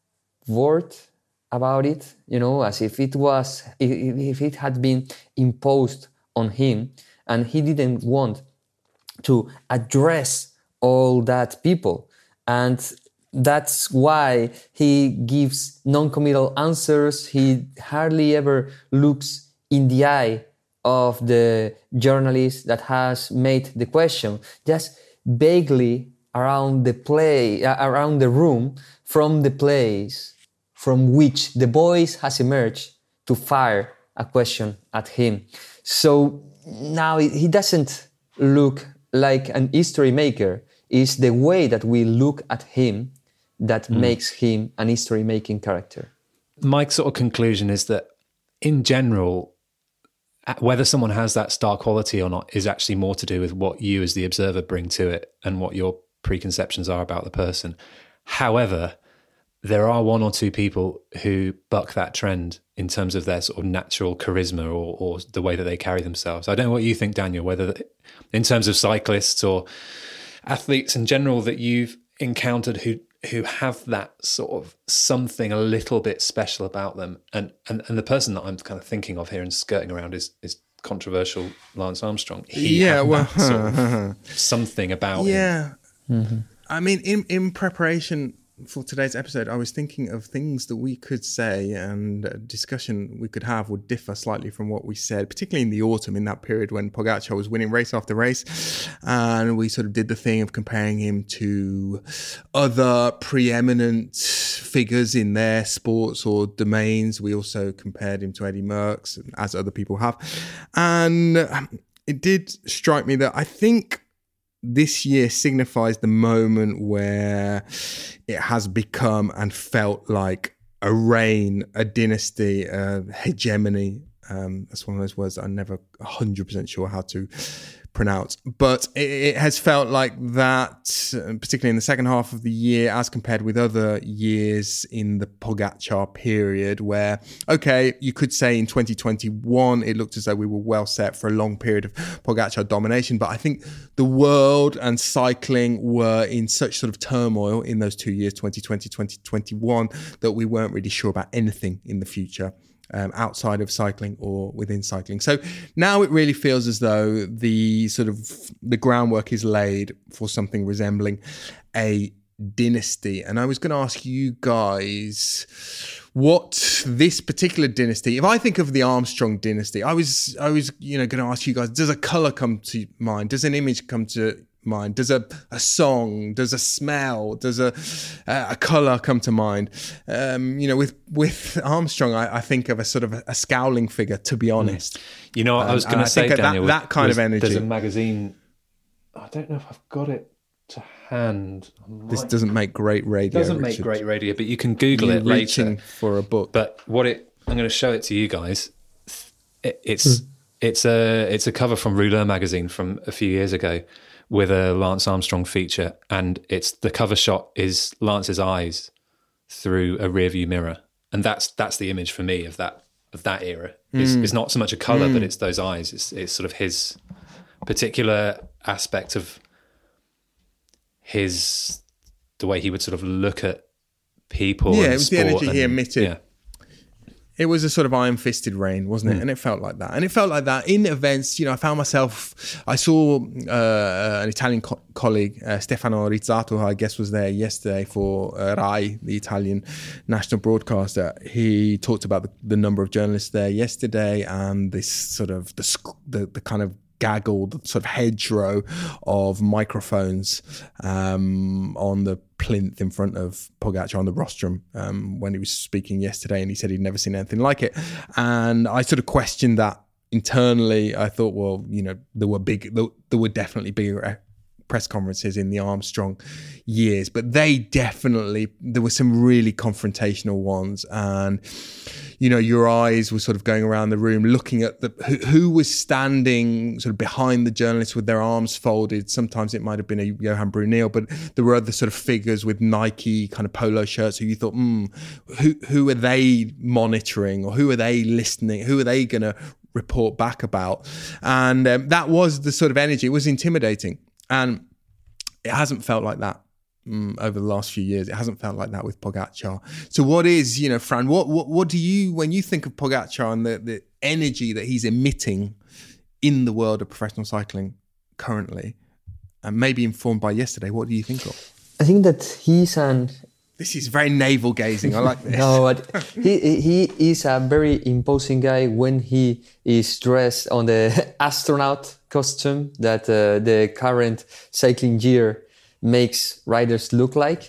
bored about it, you know, as if it was, if it had been imposed on him, and he didn't want to address all that people. And that's why he gives non-committal answers. He hardly ever looks in the eye of the journalist that has made the question, just vaguely around the play, uh, around the room, from the place from which the voice has emerged to fire a question at him. So now he doesn't look like an history maker. It's the way that we look at him that mm. makes him an history-making character. My sort of conclusion is that, in general, whether someone has that star quality or not is actually more to do with what you as the observer bring to it and what your preconceptions are about the person. However, there are one or two people who buck that trend in terms of their sort of natural charisma or, or the way that they carry themselves. I don't know what you think, Daniel, whether in terms of cyclists or athletes in general that you've encountered who who have that sort of something a little bit special about them. And, and and the person that I'm kind of thinking of here and skirting around is is controversial Lance Armstrong. He yeah, well, sort of something about yeah. him. Mm-hmm. I mean, in, in preparation for today's episode, I was thinking of things that we could say, and a discussion we could have would differ slightly from what we said, particularly in the autumn, in that period when Pogacar was winning race after race. And we sort of did the thing of comparing him to other preeminent figures in their sports or domains. We also compared him to Eddie Merckx, as other people have. And it did strike me that I think this year signifies the moment where it has become and felt like a reign, a dynasty, a hegemony. Um, that's one of those words that I'm never one hundred percent sure how to pronounce. But it, it has felt like that, particularly in the second half of the year, as compared with other years in the Pogacar period, where, okay, you could say in twenty twenty-one, it looked as though we were well set for a long period of Pogacar domination. But I think the world and cycling were in such sort of turmoil in those two years, twenty twenty, twenty twenty-one, that we weren't really sure about anything in the future. Um, outside of cycling or within cycling. So now it really feels as though the sort of the groundwork is laid for something resembling a dynasty. And I was going to ask you guys what this particular dynasty, if I think of the Armstrong dynasty, I was, I was, you know, going to ask you guys, does a color come to mind? Does an image come to mind? Does a, a song, does a smell, does a a colour come to mind? Um, you know, with with Armstrong, I, I think of a sort of a, a scowling figure, to be honest. You know, I was going to say, Daniel, that, that kind of energy. There's a magazine, I don't know if I've got it to hand. This doesn't make great radio. It doesn't make Richard. great radio, but you can Google You're it later. Reaching for a book. But what it, I'm going to show it to you guys. It, it's hmm. it's a it's a cover from Rouleur magazine from a few years ago, with a Lance Armstrong feature, and it's the cover shot is Lance's eyes through a rearview mirror, and that's that's the image for me of that of that era. It's, mm. it's not so much a color, mm. but it's those eyes. It's it's sort of his particular aspect of his the way he would sort of look at people. Yeah, and it was sport the energy and, he emitted. Yeah. It was a sort of iron-fisted reign, wasn't it? Mm. And it felt like that. And it felt like that in events. You know, I found myself, I saw uh, an Italian co- colleague, uh, Stefano Rizzato, who I guess was there yesterday for uh, Rai, the Italian national broadcaster. He talked about the, the number of journalists there yesterday and this sort of, the, the, the kind of gaggle, the sort of hedgerow of microphones um, on the plinth in front of Pogacar on the rostrum um, when he was speaking yesterday, and he said he'd never seen anything like it. And I sort of questioned that internally. I thought, well, you know, there were big, there, there were definitely bigger press conferences in the Armstrong years, but they definitely, there were some really confrontational ones. And, you know, your eyes were sort of going around the room looking at the who, who was standing sort of behind the journalists with their arms folded. Sometimes it might have been a Johan Brunel, but there were other sort of figures with Nike kind of polo shirts who you thought, hmm, who, who are they monitoring, or who are they listening? Who are they going to report back about? And um, that was the sort of energy. It was intimidating. And it hasn't felt like that um, over the last few years. It hasn't felt like that with Pogacar. So what is, you know, Fran, what what, what do you, when you think of Pogacar and the, the energy that he's emitting in the world of professional cycling currently, and maybe informed by yesterday, what do you think of? I think that he's an... This is very navel gazing. I like this. No, but he he is a very imposing guy when he is dressed on the astronaut costume that uh, the current cycling gear makes riders look like.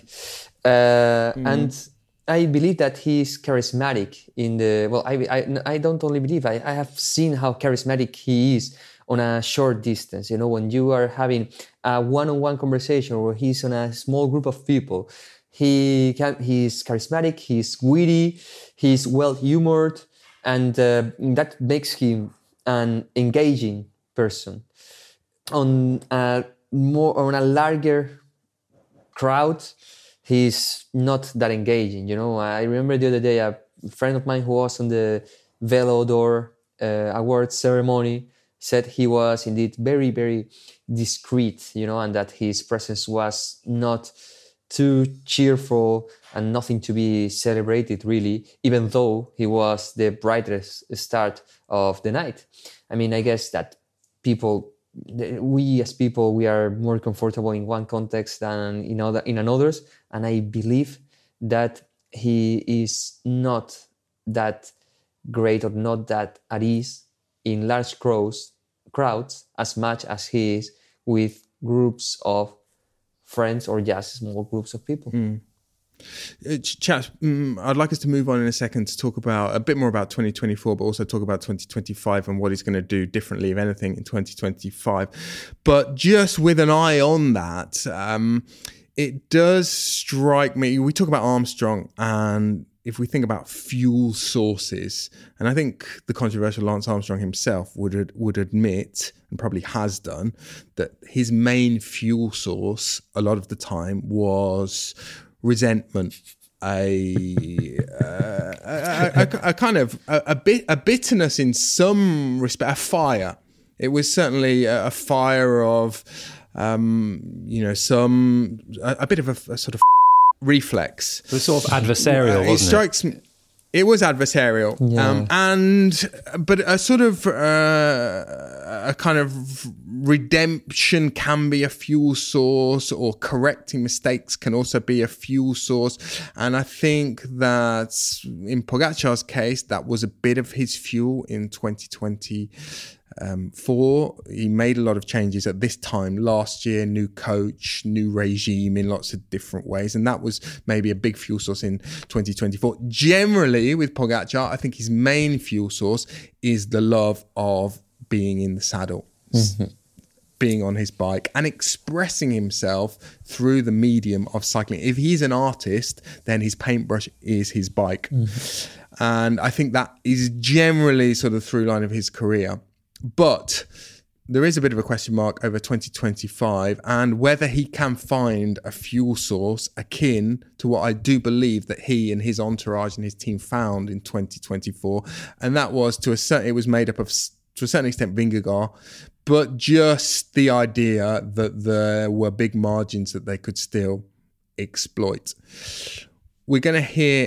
Uh, mm. And I believe that he is charismatic in the, well, I, I, I don't only believe, I, I have seen how charismatic he is on a short distance. You know, when you are having a one-on-one conversation where he's on a small group of people, He can, he's charismatic, he's witty, he's well-humored, and uh, that makes him an engaging person. On a more, on a larger crowd, he's not that engaging. You know, I remember the other day a friend of mine who was on the Velo d'Or uh, awards ceremony said he was indeed very, very discreet. You know, and that his presence was not too cheerful and nothing to be celebrated, really, even though he was the brightest start of the night. I mean, I guess that people, we as people, we are more comfortable in one context than in other, in another's. And I believe that he is not that great or not that at ease in large crowds, crowds as much as he is with groups of friends or just small groups of people. Mm. Uh, chaps, um, I'd like us to move on in a second to talk about a bit more about twenty twenty-four, but also talk about twenty twenty-five and what he's going to do differently, if anything, in twenty twenty-five. But just with an eye on that, um, it does strike me. We talk about Armstrong, and if we think about fuel sources, and I think the controversial Lance Armstrong himself would would admit, and probably has done, that his main fuel source a lot of the time was resentment, a, uh, a, a, a kind of a, a bit a bitterness in some respect, a fire. It was certainly a, a fire of, um, you know, some a, a bit of a, a sort of reflex. It was sort of adversarial, wasn't it? It strikes me. It was adversarial, yeah. um, and but a sort of uh, a kind of redemption can be a fuel source, or correcting mistakes can also be a fuel source. And I think that in Pogacar's case, that was a bit of his fuel in twenty twenty. Um, four, he made a lot of changes at this time last year, new coach, new regime in lots of different ways, and that was maybe a big fuel source in twenty twenty-four. Generally with Pogacar, I think his main fuel source is the love of being in the saddle, mm-hmm. being on his bike and expressing himself through the medium of cycling. If he's an artist, then his paintbrush is his bike. Mm-hmm. And I think that is generally sort of the through line of his career. But there is a bit of a question mark over twenty twenty-five and whether he can find a fuel source akin to what I do believe that he and his entourage and his team found in twenty twenty-four. And that was to a certain, it was made up of, to a certain extent, Vingegaard, but just the idea that there were big margins that they could still exploit. We're going to hear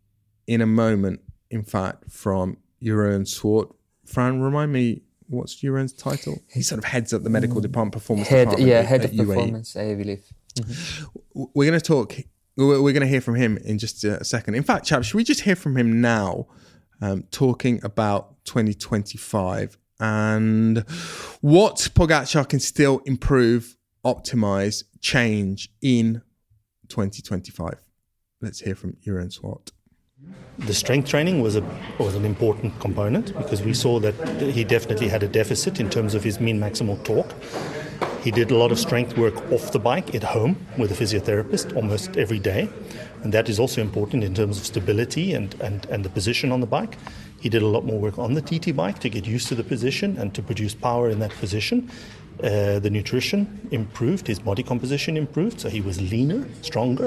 in a moment, in fact, from Jeroen Swart. Fran, remind me, what's Jeroen's title? He sort of heads up the medical department, performance head, department. Yeah, at, head at of U A E. performance, I believe. Mm-hmm. We're going to talk, we're going to hear from him in just a second. In fact, chaps, should we just hear from him now, um, talking about twenty twenty-five and what Pogacar can still improve, optimize, change in twenty twenty-five? Let's hear from Jeroen Swart. The strength training was a was an important component because we saw that he definitely had a deficit in terms of his mean maximal torque. He did a lot of strength work off the bike at home with a physiotherapist almost every day, and that is also important in terms of stability and, and, and the position on the bike. He did a lot more work on the T T bike to get used to the position and to produce power in that position. Uh, the nutrition improved, his body composition improved, so he was leaner, stronger,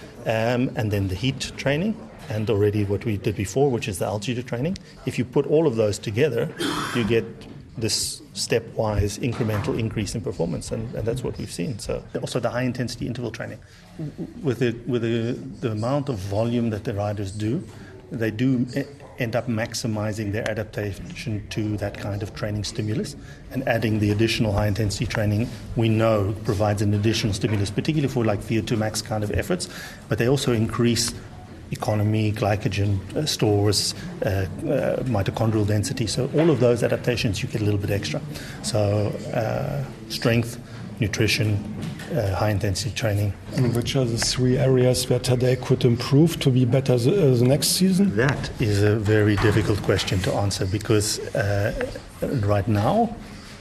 um, and then the heat training. And already what we did before, which is the altitude training. If you put all of those together, you get this stepwise incremental increase in performance, and, and that's what we've seen. So also the high-intensity interval training. With the with the, the amount of volume that the riders do, they do end up maximizing their adaptation to that kind of training stimulus, and adding the additional high-intensity training we know provides an additional stimulus, particularly for like V O two max kind of efforts, but they also increase economy, glycogen uh, stores, uh, uh, mitochondrial density. So all of those adaptations you get a little bit extra. So uh, strength, nutrition, uh, high-intensity training. And which are the three areas where Tadej could improve to be better the, uh, the next season? That is a very difficult question to answer because uh, right now,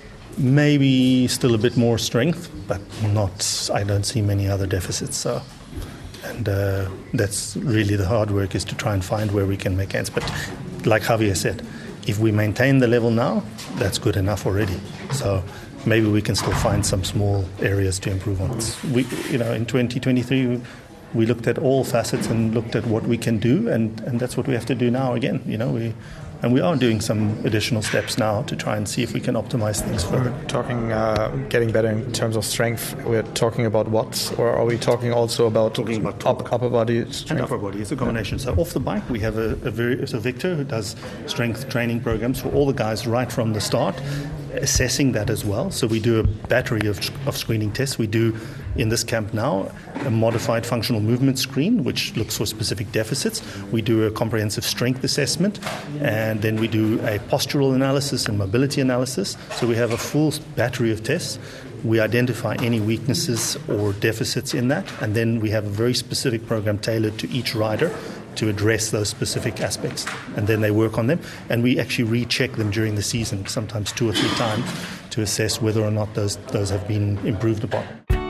maybe still a bit more strength, but not. I don't see many other deficits. So. And uh, that's really the hard work, is to try and find where we can make ends. But like Javier said, if we maintain the level now, that's good enough already. So maybe we can still find some small areas to improve on. We, you know, in twenty twenty-three, we looked at all facets and looked at what we can do, and, and that's what we have to do now again. You know, we and we are doing some additional steps now to try and see if we can optimize things further. We're talking uh, getting better in terms of strength. We're talking about watts, or are we talking also about, talking about up, upper body strength? And upper body. It's a combination. So off the bike, we have a, a very so Victor who does strength training programs for all the guys right from the start, assessing that as well. So we do a battery of, of screening tests. We do, in this camp now, a modified functional movement screen, which looks for specific deficits. We do a comprehensive strength assessment, and then we do a postural analysis and mobility analysis. So we have a full battery of tests. We identify any weaknesses or deficits in that, and then we have a very specific program tailored to each rider to address those specific aspects, and then they work on them, and we actually recheck them during the season, sometimes two or three times, to assess whether or not those those have been improved upon.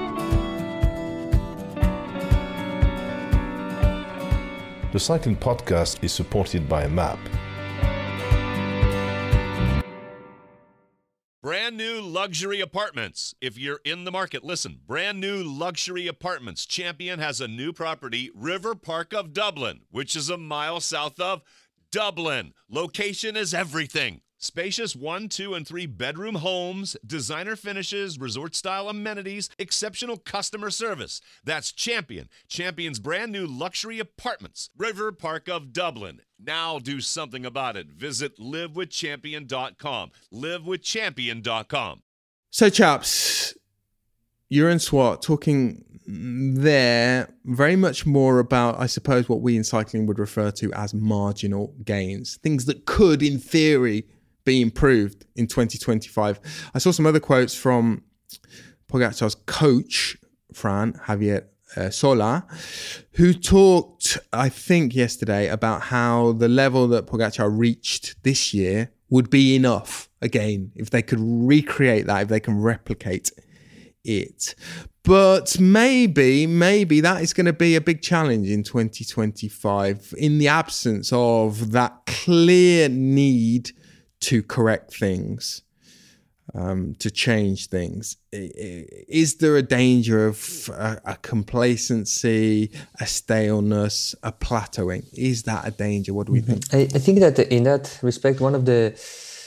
The Cycling Podcast is supported by M A P. Brand new luxury apartments. If you're in the market, listen. Brand new luxury apartments. Champion has a new property, River Park of Dublin, which is a mile south of Dublin. Location is everything. Spacious one, two, and three bedroom homes, designer finishes, resort-style amenities, exceptional customer service. That's Champion. Champion's brand new luxury apartments, River Park of Dublin. Now do something about it. Visit live with champion dot com. live with champion dot com. So, chaps, Jurgen Swart talking there very much more about, I suppose, what we in cycling would refer to as marginal gains. Things that could, in theory, be improved in twenty twenty-five. I saw some other quotes from Pogacar's coach, Fran, Javier uh, Sola, who talked, I think, yesterday about how the level that Pogacar reached this year would be enough, again, if they could recreate that, if they can replicate it. But maybe, maybe that is going to be a big challenge in twenty twenty-five in the absence of that clear need to correct things, um, to change things. Is there a danger of a, a complacency, a staleness, a plateauing? Is that a danger? What do we think? I, I think that in that respect, one of the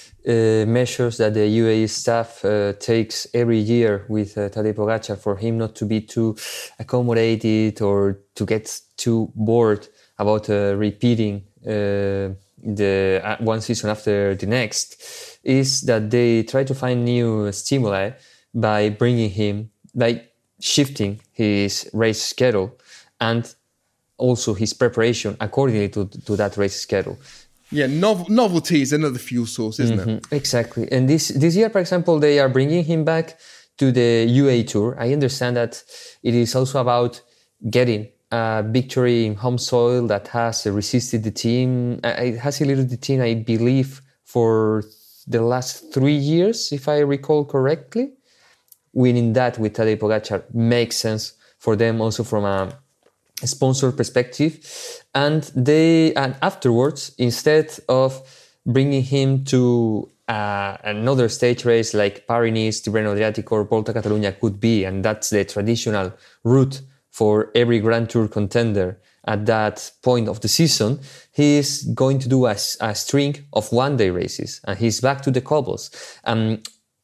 uh, measures that the U A E staff uh, takes every year with uh, Tadej Pogacar, for him not to be too accommodated or to get too bored about uh, repeating uh, the uh, one season after the next, is that they try to find new stimuli by bringing him, by shifting his race schedule and also his preparation accordingly to, to that race schedule. Yeah, nov- novelty is another fuel source, isn't mm-hmm. it? Exactly. And this this year, for example, they are bringing him back to the U A E Tour. I understand that it is also about getting a victory in home soil that has resisted the team. It has eluded the team, I believe, for the last three years, if I recall correctly. Winning that with Tadej Pogacar makes sense for them also from a sponsor perspective. And they, and afterwards, instead of bringing him to uh, another stage race like Paris-Nice, Tirreno Adriatico or Volta a Catalunya could be, and that's the traditional route for every Grand Tour contender at that point of the season, he's going to do a, a string of one-day races, and he's back to the cobbles. Um,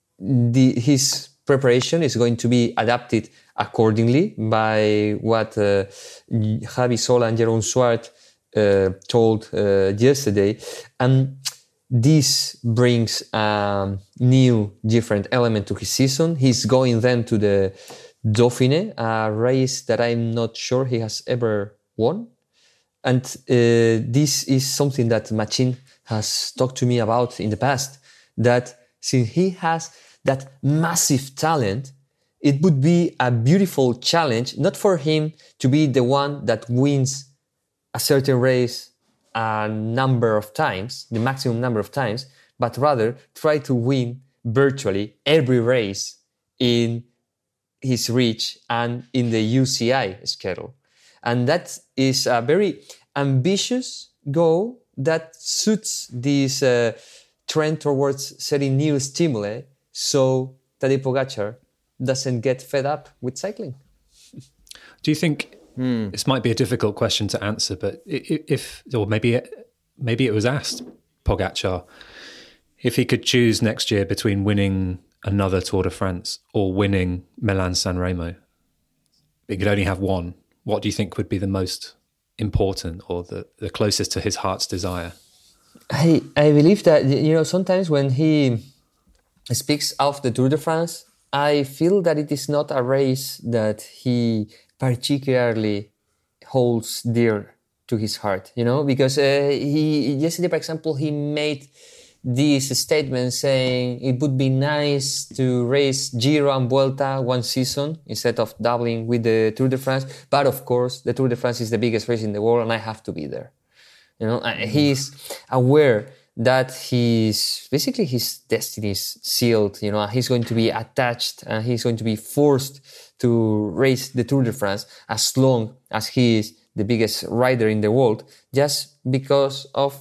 the, his preparation is going to be adapted accordingly by what uh, Javi Sola and Jeroen Swart uh, told uh, yesterday. And this brings a new, different element to his season. He's going then to the Dauphiné, a race that I'm not sure he has ever won. And uh, this is something that Machin has talked to me about in the past, that since he has that massive talent, it would be a beautiful challenge, not for him to be the one that wins a certain race a number of times, the maximum number of times, but rather try to win virtually every race in his reach and in the U C I schedule. And that is a very ambitious goal that suits this uh, trend towards setting new stimuli so Tadej Pogacar doesn't get fed up with cycling. Do you think Mm. This might be a difficult question to answer, but if, or maybe it, maybe it was asked, Pogačar, if he could choose next year between winning another Tour de France or winning Milan-San Remo, he could only have one. What do you think would be the most important or the, the closest to his heart's desire? I, I believe that, you know, sometimes when he speaks of the Tour de France, I feel that it is not a race that he particularly holds dear to his heart, you know, because uh, he yesterday, for example, he made this statement saying it would be nice to race Giro and Vuelta one season instead of doubling with the Tour de France. But of course, the Tour de France is the biggest race in the world and I have to be there. You know, mm-hmm. He's aware that he's basically his destiny is sealed. You know, he's going to be attached and he's going to be forced to race the Tour de France as long as he is the biggest rider in the world, just because of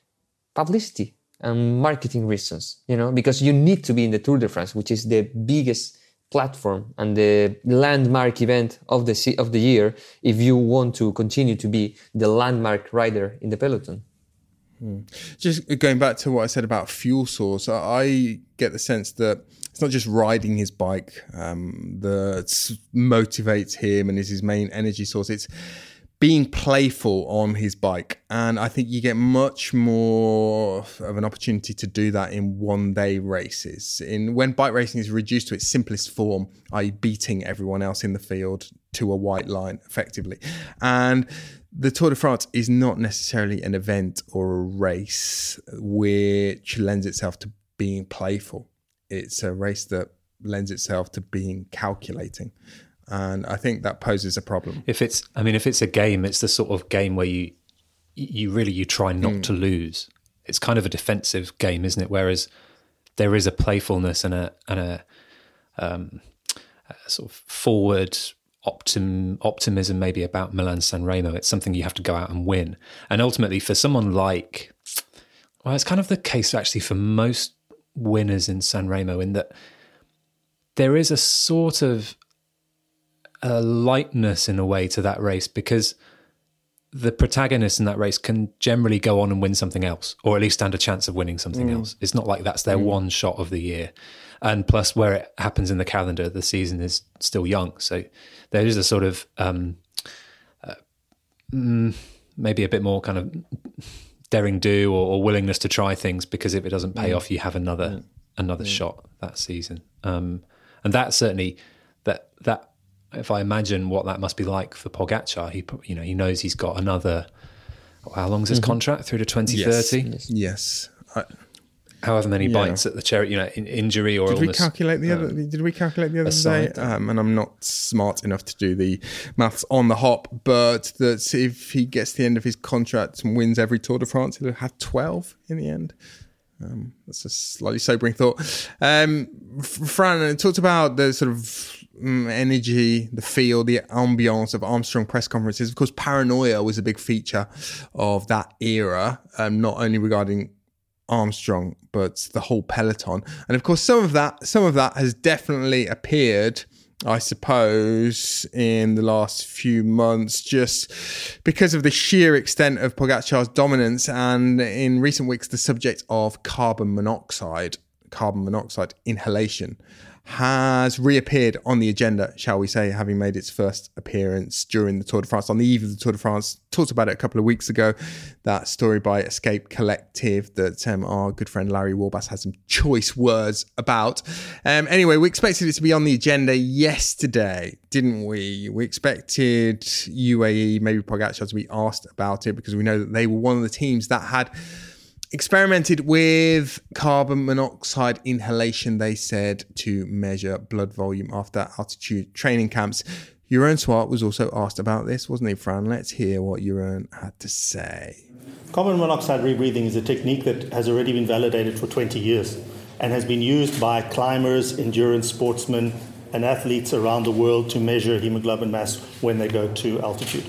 publicity and marketing reasons, you know, because you need to be in the Tour de France, which is the biggest platform and the landmark event of the of the year, if you want to continue to be the landmark rider in the peloton. Hmm. Just going back to what I said about fuel source, I get the sense that it's not just riding his bike um, that motivates him and is his main energy source. It's being playful on his bike. And I think you get much more of an opportunity to do that in one-day races. In when bike racing is reduced to its simplest form, that is beating everyone else in the field to a white line, effectively. And the Tour de France is not necessarily an event or a race which lends itself to being playful. It's a race that lends itself to being calculating. And I think that poses a problem. If it's, I mean, if it's a game, it's the sort of game where you, you really, you try not mm. to lose. It's kind of a defensive game, isn't it? Whereas there is a playfulness and a, and a, um, a sort of forward optim, optimism maybe about Milan-San Remo. It's something you have to go out and win. And ultimately for someone like, well, it's kind of the case actually for most winners in San Remo, in that there is a sort of a lightness in a way to that race, because the protagonist in that race can generally go on and win something else, or at least stand a chance of winning something mm. else. It's not like that's their mm. one shot of the year. And plus, where it happens in the calendar, the season is still young. So there is a sort of um, uh, mm, maybe a bit more kind of daring do or, or willingness to try things, because if it doesn't pay mm. off, you have another mm. another mm. shot that season. Um, and that certainly, that that if I imagine what that must be like for Pogačar, he you know he knows he's got another. How long's his mm-hmm. contract through to twenty thirty? Yes, yes. I, however many yeah. bites at the cherry, you know, in injury or did illness. we calculate the um, other? Did we calculate the other day? Um, and I'm not smart enough to do the maths on the hop, but that if he gets to the end of his contract and wins every Tour de France, he'll have twelve in the end. Um, that's a slightly sobering thought. Um, Fran talked about the sort of um, energy, the feel, the ambience of Armstrong press conferences. Of course, paranoia was a big feature of that era, um, not only regarding Armstrong, but the whole peloton. And of course, some of that, some of that has definitely appeared, I suppose, in the last few months, just because of the sheer extent of Pogačar's dominance, and in recent weeks, the subject of carbon monoxide, carbon monoxide inhalation, has reappeared on the agenda, shall we say, having made its first appearance during the Tour de France, on the eve of the Tour de France. Talked about it a couple of weeks ago, that story by Escape Collective that um, our good friend Larry Warbass had some choice words about. Um, anyway, we expected it to be on the agenda yesterday, didn't we? We expected U A E, maybe Pogačar, to be asked about it, because we know that they were one of the teams that had experimented with carbon monoxide inhalation, they said, to measure blood volume after altitude training camps. Jeroen Swart was also asked about this, wasn't he, Fran? Let's hear what Jeroen had to say. Carbon monoxide rebreathing is a technique that has already been validated for twenty years and has been used by climbers, endurance sportsmen, and athletes around the world to measure hemoglobin mass when they go to altitude.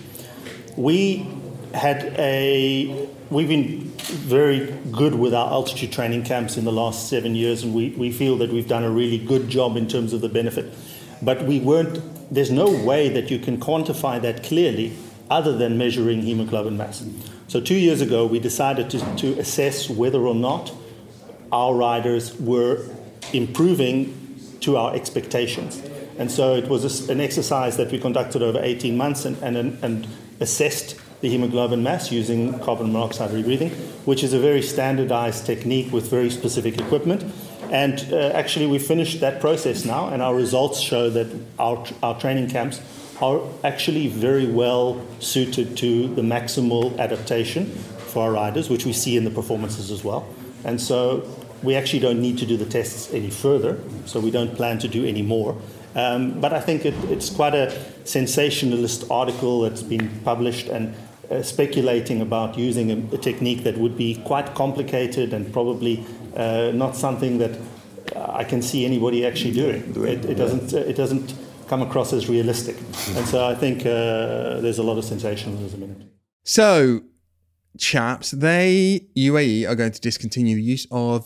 We had a... We've been very good with our altitude training camps in the last seven years, and we, we feel that we've done a really good job in terms of the benefit. But we weren't there's no way that you can quantify that clearly other than measuring hemoglobin mass. So two years ago, we decided to, to assess whether or not our riders were improving to our expectations. And so it was a, an exercise that we conducted over eighteen months and, and, and assessed the hemoglobin mass using carbon monoxide rebreathing, which is a very standardized technique with very specific equipment. And uh, actually, we finished that process now, and our results show that our, our training camps are actually very well suited to the maximal adaptation for our riders, which we see in the performances as well. And so we actually don't need to do the tests any further, so we don't plan to do any more. Um, but I think it, it's quite a sensationalist article that's been published and uh, speculating about using a, a technique that would be quite complicated and probably uh, not something that I can see anybody actually doing. It, it doesn't. It doesn't come across as realistic, and so I think uh, there's a lot of sensationalism in it. So, chaps, they U A E are going to discontinue the use of,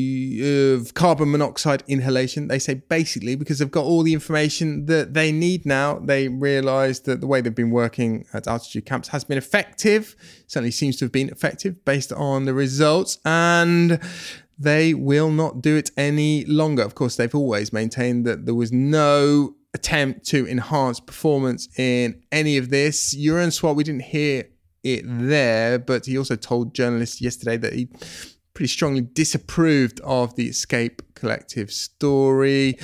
u- of carbon monoxide inhalation. They say basically because they've got all the information that they need now. They realise that the way they've been working at altitude camps has been effective. Certainly seems to have been effective based on the results, and they will not do it any longer. Of course, they've always maintained that there was no attempt to enhance performance in any of this. Jeroen Swart, we didn't hear it there, but he also told journalists yesterday that he pretty strongly disapproved of the Escape Collective story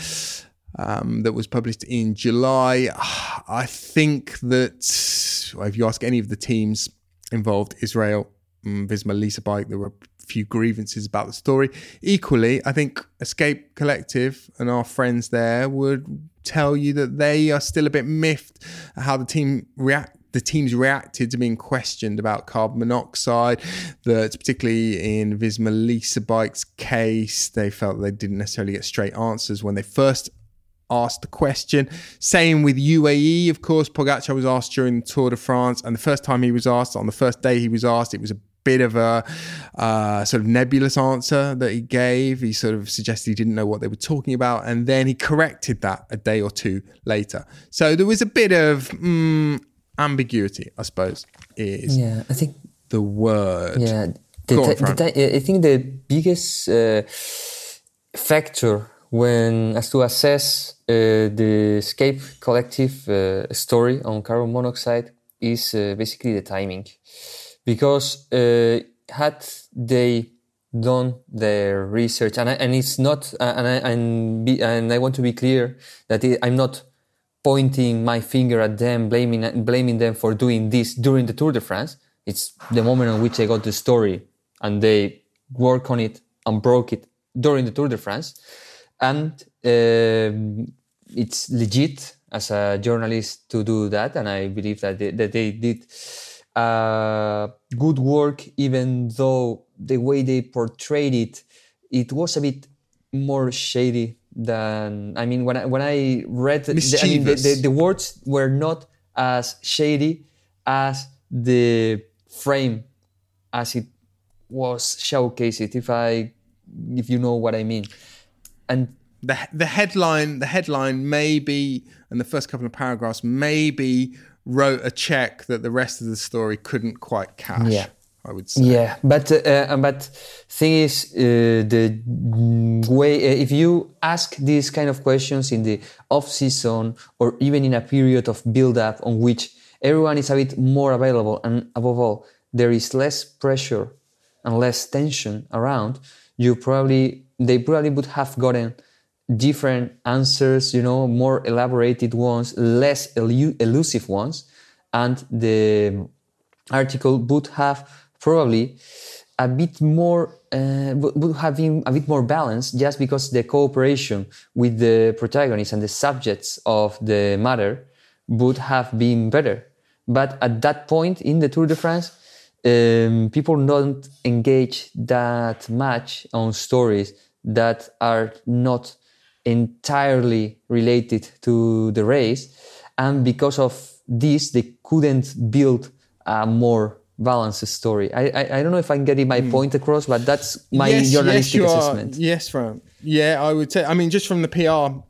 um, that was published in July. I think that if you ask any of the teams involved, Israel, Visma Lease Bike, there were a few grievances about the story. Equally, I think Escape Collective and our friends there would tell you that they are still a bit miffed at how the team react the teams reacted to being questioned about carbon monoxide, that particularly in Visma Lease Bike's case, they felt they didn't necessarily get straight answers when they first asked the question. Same with U A E, of course. Pogacar was asked during the Tour de France, and the first time he was asked, on the first day he was asked, it was a bit of a uh, sort of nebulous answer that he gave. He sort of suggested he didn't know what they were talking about, and then he corrected that a day or two later. So there was a bit of mm, ambiguity, I suppose, is yeah, I think the word. Yeah, the Go on, t- the t- I think the biggest uh, factor when as to assess uh, the Escape Collective uh, story on carbon monoxide is uh, basically the timing. Because uh, had they done their research, and I, and it's not, uh, and I and, be, and I want to be clear that it, I'm not pointing my finger at them, blaming blaming them for doing this during the Tour de France. It's the moment on which they got the story and they worked on it and broke it during the Tour de France, and uh, it's legit as a journalist to do that, and I believe that they, that they did. Uh, good work, even though the way they portrayed it, it was a bit more shady than. I mean, when I when I read, the, I mean, the, the, the words were not as shady as the frame, as it was showcased. If I, if you know what I mean, and the the headline, the headline maybe, and the first couple of paragraphs maybe wrote a check that the rest of the story couldn't quite cash. Yeah, I would say. Yeah, but uh, but thing is, uh, the way uh, if you ask these kind of questions in the off season or even in a period of build up on which everyone is a bit more available, and above all there is less pressure and less tension around, you probably they probably would have gotten different answers, you know, more elaborated ones, less elu- elusive ones, and the article would have probably a bit more, uh, would have been a bit more balanced, just because the cooperation with the protagonists and the subjects of the matter would have been better. But at that point in the Tour de France, um, people don't engage that much on stories that are not entirely related to the race, and because of this they couldn't build a more balanced story. I I, I don't know if I'm getting my mm. point across, but that's my yes, journalistic yes, assessment. Are. Yes, Fran. Yeah, I would say. I mean, just from the P R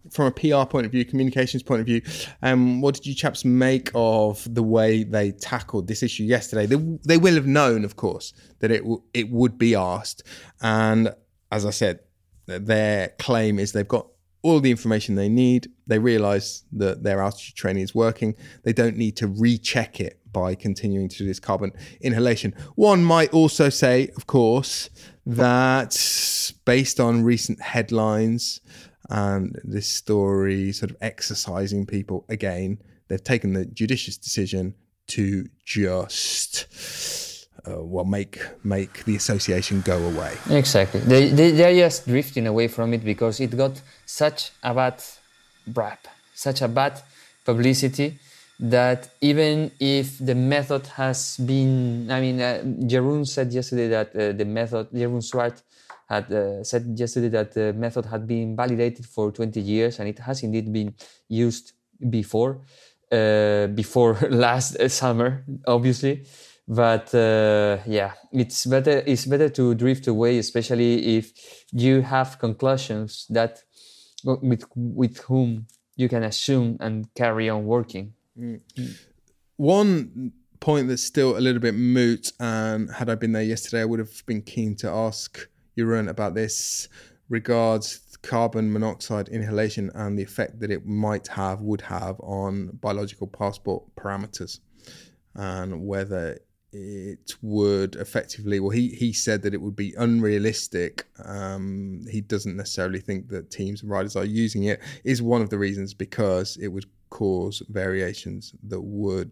from a P R point of view, communications point of view, um, what did you chaps make of the way they tackled this issue yesterday? They, they will have known, of course, that it w- it would be asked. And as I said, their claim is they've got all the information they need. They realise that their altitude training is working. They don't need to recheck it by continuing to do this carbon inhalation. One might also say, of course, that based on recent headlines and this story sort of exercising people again, they've taken the judicious decision to just uh, well make make the association go away. Exactly. They, they they're just drifting away from it because it got such a bad rap, such a bad publicity, that even if the method has been, I mean, uh, Jeroen said yesterday that uh, the method, Jeroen Swart had uh, said yesterday that the method had been validated for twenty years, and it has indeed been used before, uh, before last summer, obviously. But uh, yeah, it's better. It's better to drift away, especially if you have conclusions that with with whom you can assume and carry on working. Mm. One point that's still a little bit moot, and had I been there yesterday, I would have been keen to ask Jeroen about this, regards carbon monoxide inhalation and the effect that it might have, would have on biological passport parameters, and whether it would effectively, well, he, he said that it would be unrealistic. Um, he doesn't necessarily think that teams and riders are using it, is one of the reasons, because it would cause variations that would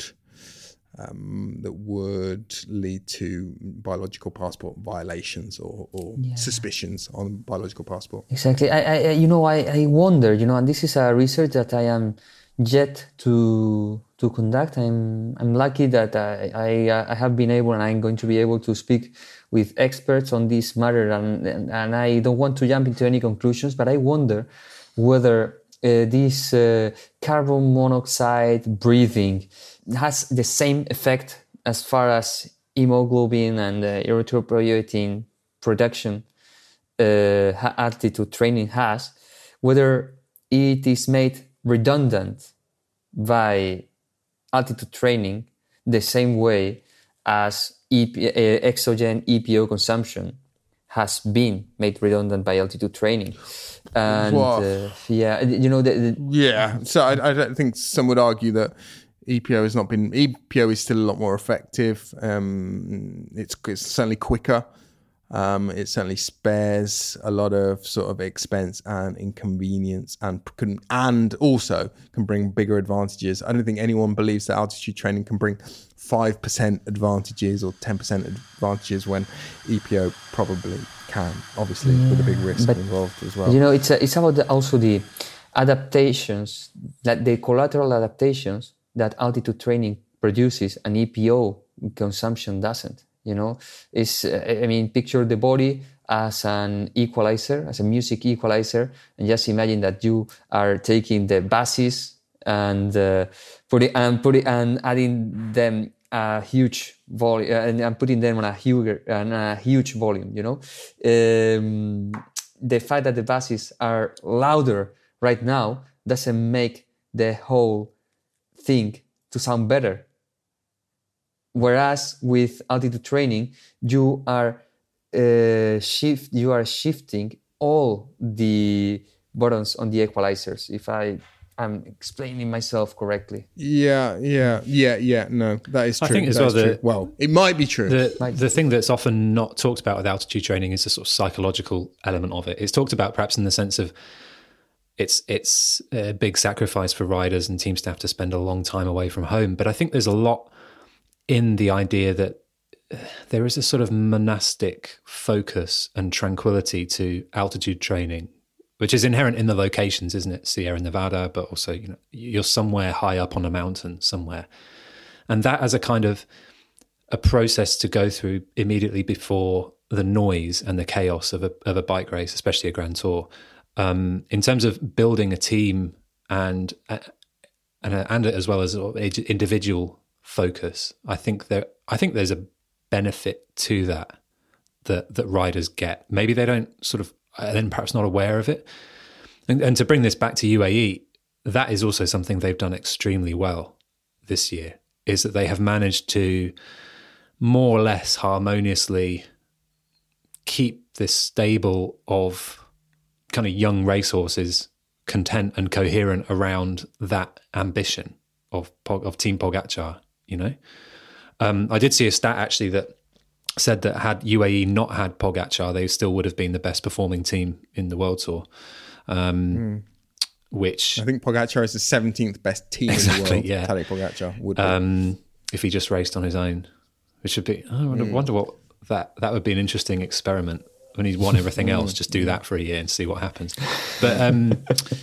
um, that would lead to biological passport violations or, or yeah. suspicions on biological passport. Exactly. I, I you know, I, I wonder, you know, and this is a research that I am yet to to conduct. I'm I'm lucky that I I, I have been able, and I'm going to be able to speak with experts on this matter, and and, and I don't want to jump into any conclusions, but I wonder whether uh, this uh, carbon monoxide breathing has the same effect as far as hemoglobin and uh, erythropoietin production uh, altitude training has, whether it is made redundant by altitude training the same way as E P, uh, exogen E P O consumption has been made redundant by altitude training. And uh, yeah, you know, the, the yeah. So I, I don't think some would argue that E P O has not been. E P O is still a lot more effective. Um, it's, it's certainly quicker. Um, it certainly spares a lot of sort of expense and inconvenience, and can, and also can bring bigger advantages. I don't think anyone believes that altitude training can bring five percent advantages or ten percent advantages when E P O probably can, obviously, yeah, with a big risk but, involved as well. You know, it's a, it's about the, also the adaptations, that the collateral adaptations that altitude training produces and E P O consumption doesn't. You know, it's, uh, I mean, picture the body as an equalizer, as a music equalizer, and just imagine that you are taking the basses and uh, putting and putting and adding them a huge volume, uh, and, and putting them on a huge, on a huge volume. You know, um, the fact that the basses are louder right now doesn't make the whole thing to sound better. Whereas with altitude training, you are uh, shift, you are shifting all the buttons on the equalizers. If I am explaining myself correctly. Yeah, yeah, yeah, yeah. No, that is true. I think as that well, the, well, it might be true. The, the thing that's often not talked about with altitude training is the sort of psychological element of it. It's talked about perhaps in the sense of it's it's a big sacrifice for riders and teams to have to spend a long time away from home. But I think there's a lot in the idea that there is a sort of monastic focus and tranquility to altitude training, which is inherent in the locations, isn't it? Sierra Nevada, but also, you know, you're somewhere high up on a mountain somewhere. And that as a kind of a process to go through immediately before the noise and the chaos of a, of a bike race, especially a Grand Tour. Um, in terms of building a team and, and, and as well as individual focus, I think there I think there's a benefit to that that that riders get. Maybe they don't sort of, and then perhaps not aware of it. And, and to bring this back to U A E, that is also something they've done extremely well this year, is that they have managed to more or less harmoniously keep this stable of kind of young racehorses content and coherent around that ambition of of Team Pogačar, you know. Um, I did see a stat actually that said that had U A E not had Pogačar, they still would have been the best performing team in the World Tour. Um, mm. Which I think Pogačar is the seventeenth best team exactly, in the world. Yeah. Tadej Pogačar would be. Um, if he just raced on his own, which would be, I wonder, mm. wonder what that that would be an interesting experiment. When he's won everything else, just do that for a year and see what happens. But um,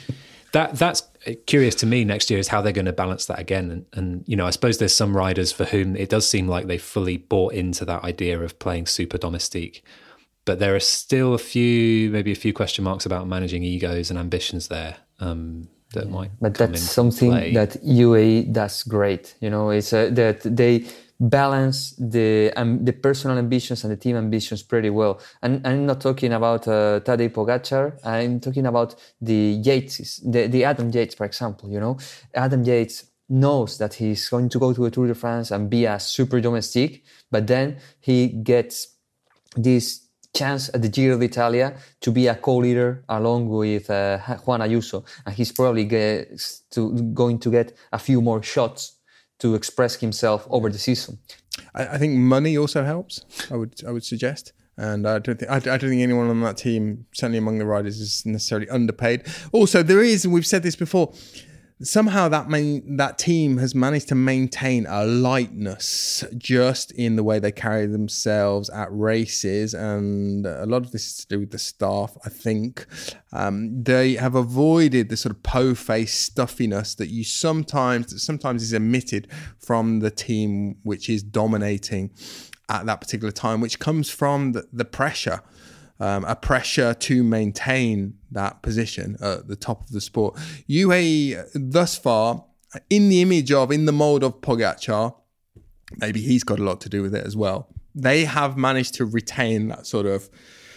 that that's curious to me next year is how they're going to balance that again. And, and, you know, I suppose there's some riders for whom it does seem like they fully bought into that idea of playing super domestique. But there are still a few, maybe a few question marks about managing egos and ambitions there um, that yeah. might But that's something play. that U A E does great. You know, it's uh, that they balance the um, the personal ambitions and the team ambitions pretty well. And I'm not talking about uh, Tadej Pogačar. I'm talking about the Yates, the, the Adam Yates, for example. You know, Adam Yates knows that he's going to go to the Tour de France and be a super domestique, but then he gets this chance at the Giro d'Italia to be a co-leader along with uh, Juan Ayuso, and he's probably gets to, going to get a few more shots to express himself over the season. I, I think money also helps. I would I would suggest, and I don't think I, I don't think anyone on that team, certainly among the riders, is necessarily underpaid. Also, there is, and we've said this before, somehow that main, that team has managed to maintain a lightness just in the way they carry themselves at races, and a lot of this is to do with the staff, I think. Um, they have avoided the sort of po-faced stuffiness that you sometimes that sometimes is emitted from the team which is dominating at that particular time, which comes from the, the pressure. Um, a pressure to maintain that position at the top of the sport. U A E thus far, in the image of, in the mould of Pogačar, maybe he's got a lot to do with it as well. They have managed to retain that sort of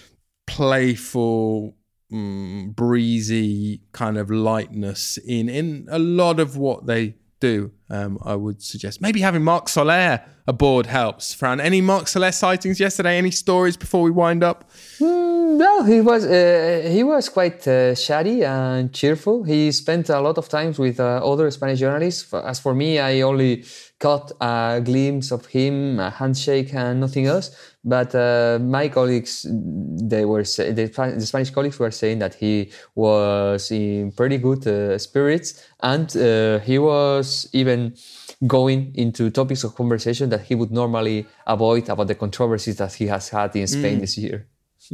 playful, um, breezy kind of lightness in, in a lot of what they do. Um, I would suggest maybe having Marc Soler aboard helps. Fran, any Marc Soler sightings yesterday? Any stories before we wind up? Mm, no, he was uh, he was quite uh, chatty and cheerful. He spent a lot of time with uh, other Spanish journalists. As for me, I only caught a glimpse of him, a handshake and nothing else. But uh, my colleagues, they were say, the, the Spanish colleagues were saying that he was in pretty good uh, spirits, and uh, he was even going into topics of conversation that he would normally avoid about the controversies that he has had in Spain mm. this year.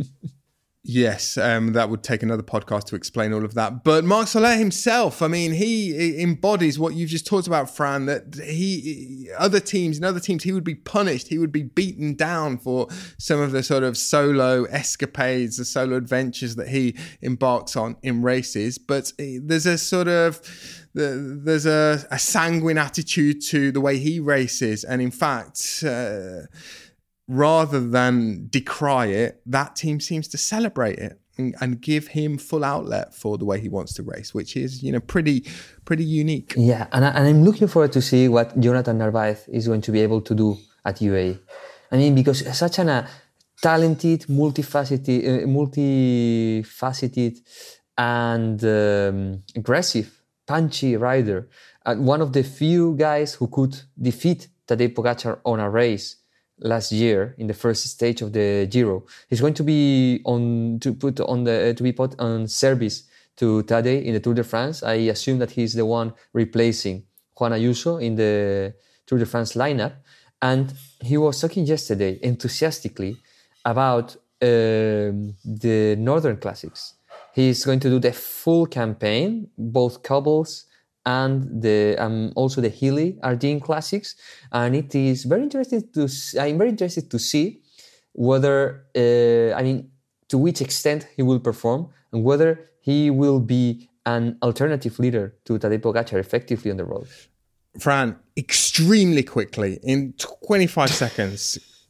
Yes, um, that would take another podcast to explain all of that. But Marc Soler himself, I mean, he embodies what you've just talked about, Fran, that he, other teams, in other teams, he would be punished. He would be beaten down for some of the sort of solo escapades, the solo adventures that he embarks on in races. But there's a sort of, there's a, a sanguine attitude to the way he races. And in fact, uh, rather than decry it, that team seems to celebrate it and, and give him full outlet for the way he wants to race, which is, you know, pretty, pretty unique. Yeah, and, I, and I'm looking forward to see what Jonathan Narvaez is going to be able to do at U A E. I mean, because such an, a talented, multifaceted, uh, multifaceted and um, aggressive, punchy rider, and one of the few guys who could defeat Tadej Pogačar on a race last year in the first stage of the Giro. He's going to be on to put on the uh, to be put on service to Tadej in the Tour de France. I assume that he's the one replacing Juan Ayuso in the Tour de France lineup. And he was talking yesterday enthusiastically about um, the Northern Classics. He's going to do the full campaign, both cobbles and the um, also the Hilly Ardean Classics, and it is very interesting to. I'm very interested to see whether uh, I mean to which extent he will perform and whether he will be an alternative leader to Tadej Pogačar effectively on the road. Fran, extremely quickly in twenty-five seconds,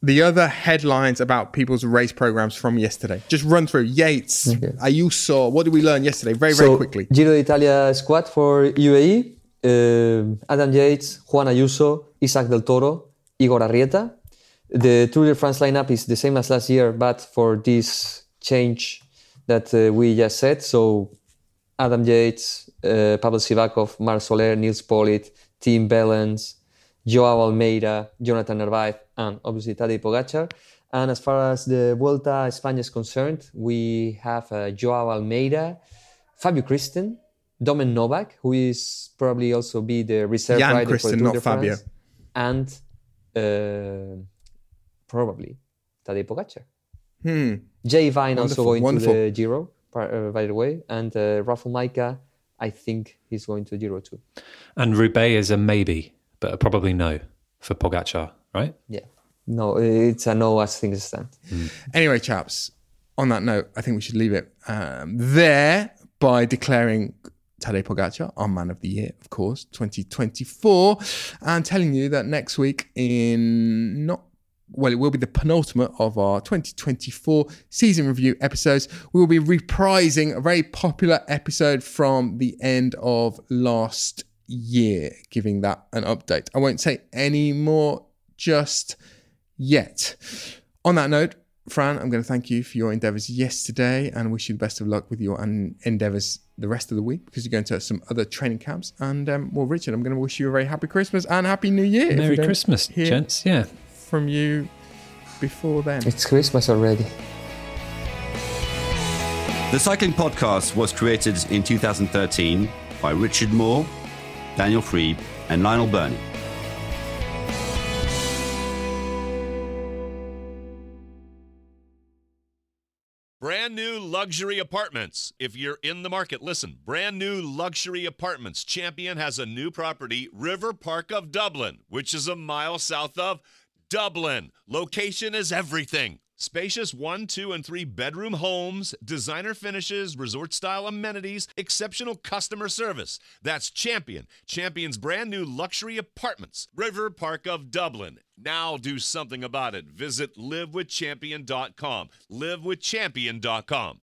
the other headlines about people's race programs from yesterday. Just run through. Yates, okay. Ayuso. What did we learn yesterday? Very, so, very quickly. Giro d'Italia squad for U A E. Uh, Adam Yates, Juan Ayuso, Isaac Del Toro, Igor Arrieta. The Tour de France lineup is the same as last year, but for this change that uh, we just said. So Adam Yates, uh, Pavel Sivakov, Marc Soler, Nils Politt, Tim Bellens, Joao Almeida, Jonathan Narvaez, and obviously Tadej Pogacar. And as far as the Vuelta a España is concerned, we have uh, Joao Almeida, Fabio Christen, Domen Novak, who is probably also be the reserve Jan rider Christen, for the Tour not de France, Fabio. and uh, probably Tadej Pogacar. Hmm. Jay Vine wonderful, also going wonderful. to the Giro, uh, by the way, and uh, Rafael Majka, I think he's going to Giro too. And Roubaix is a maybe, but a probably no for Pogacar, right? Yeah. No, it's a no as things stand. Mm. Anyway, chaps, on that note, I think we should leave it um, there by declaring Tadej Pogacar our Man of the Year, of course, twenty twenty-four, and telling you that next week in not well, it will be the penultimate of our twenty twenty-four season review episodes. We will be reprising a very popular episode from the end of last year, giving that an update. I won't say any more just yet. On that note, Fran, I'm going to thank you for your endeavours yesterday and wish you the best of luck with your endeavours the rest of the week, because you're going to some other training camps. And, um, well, Richard, I'm going to wish you a very happy Christmas and Happy New Year. Merry Christmas, gents. Yeah. From you before then. It's Christmas already. The Cycling Podcast was created in two thousand thirteen by Richard Moore, Daniel Friebe, and Lionel Burney. Brand new luxury apartments. If you're in the market, listen. Brand new luxury apartments. Champion has a new property, River Park of Dublin, which is a mile south of Dublin. Location is everything. Spacious one, two, and three bedroom homes, designer finishes, resort-style amenities, exceptional customer service. That's Champion. Champion's brand new luxury apartments, River Park of Dublin. Now do something about it. Visit live with champion dot com. live with champion dot com.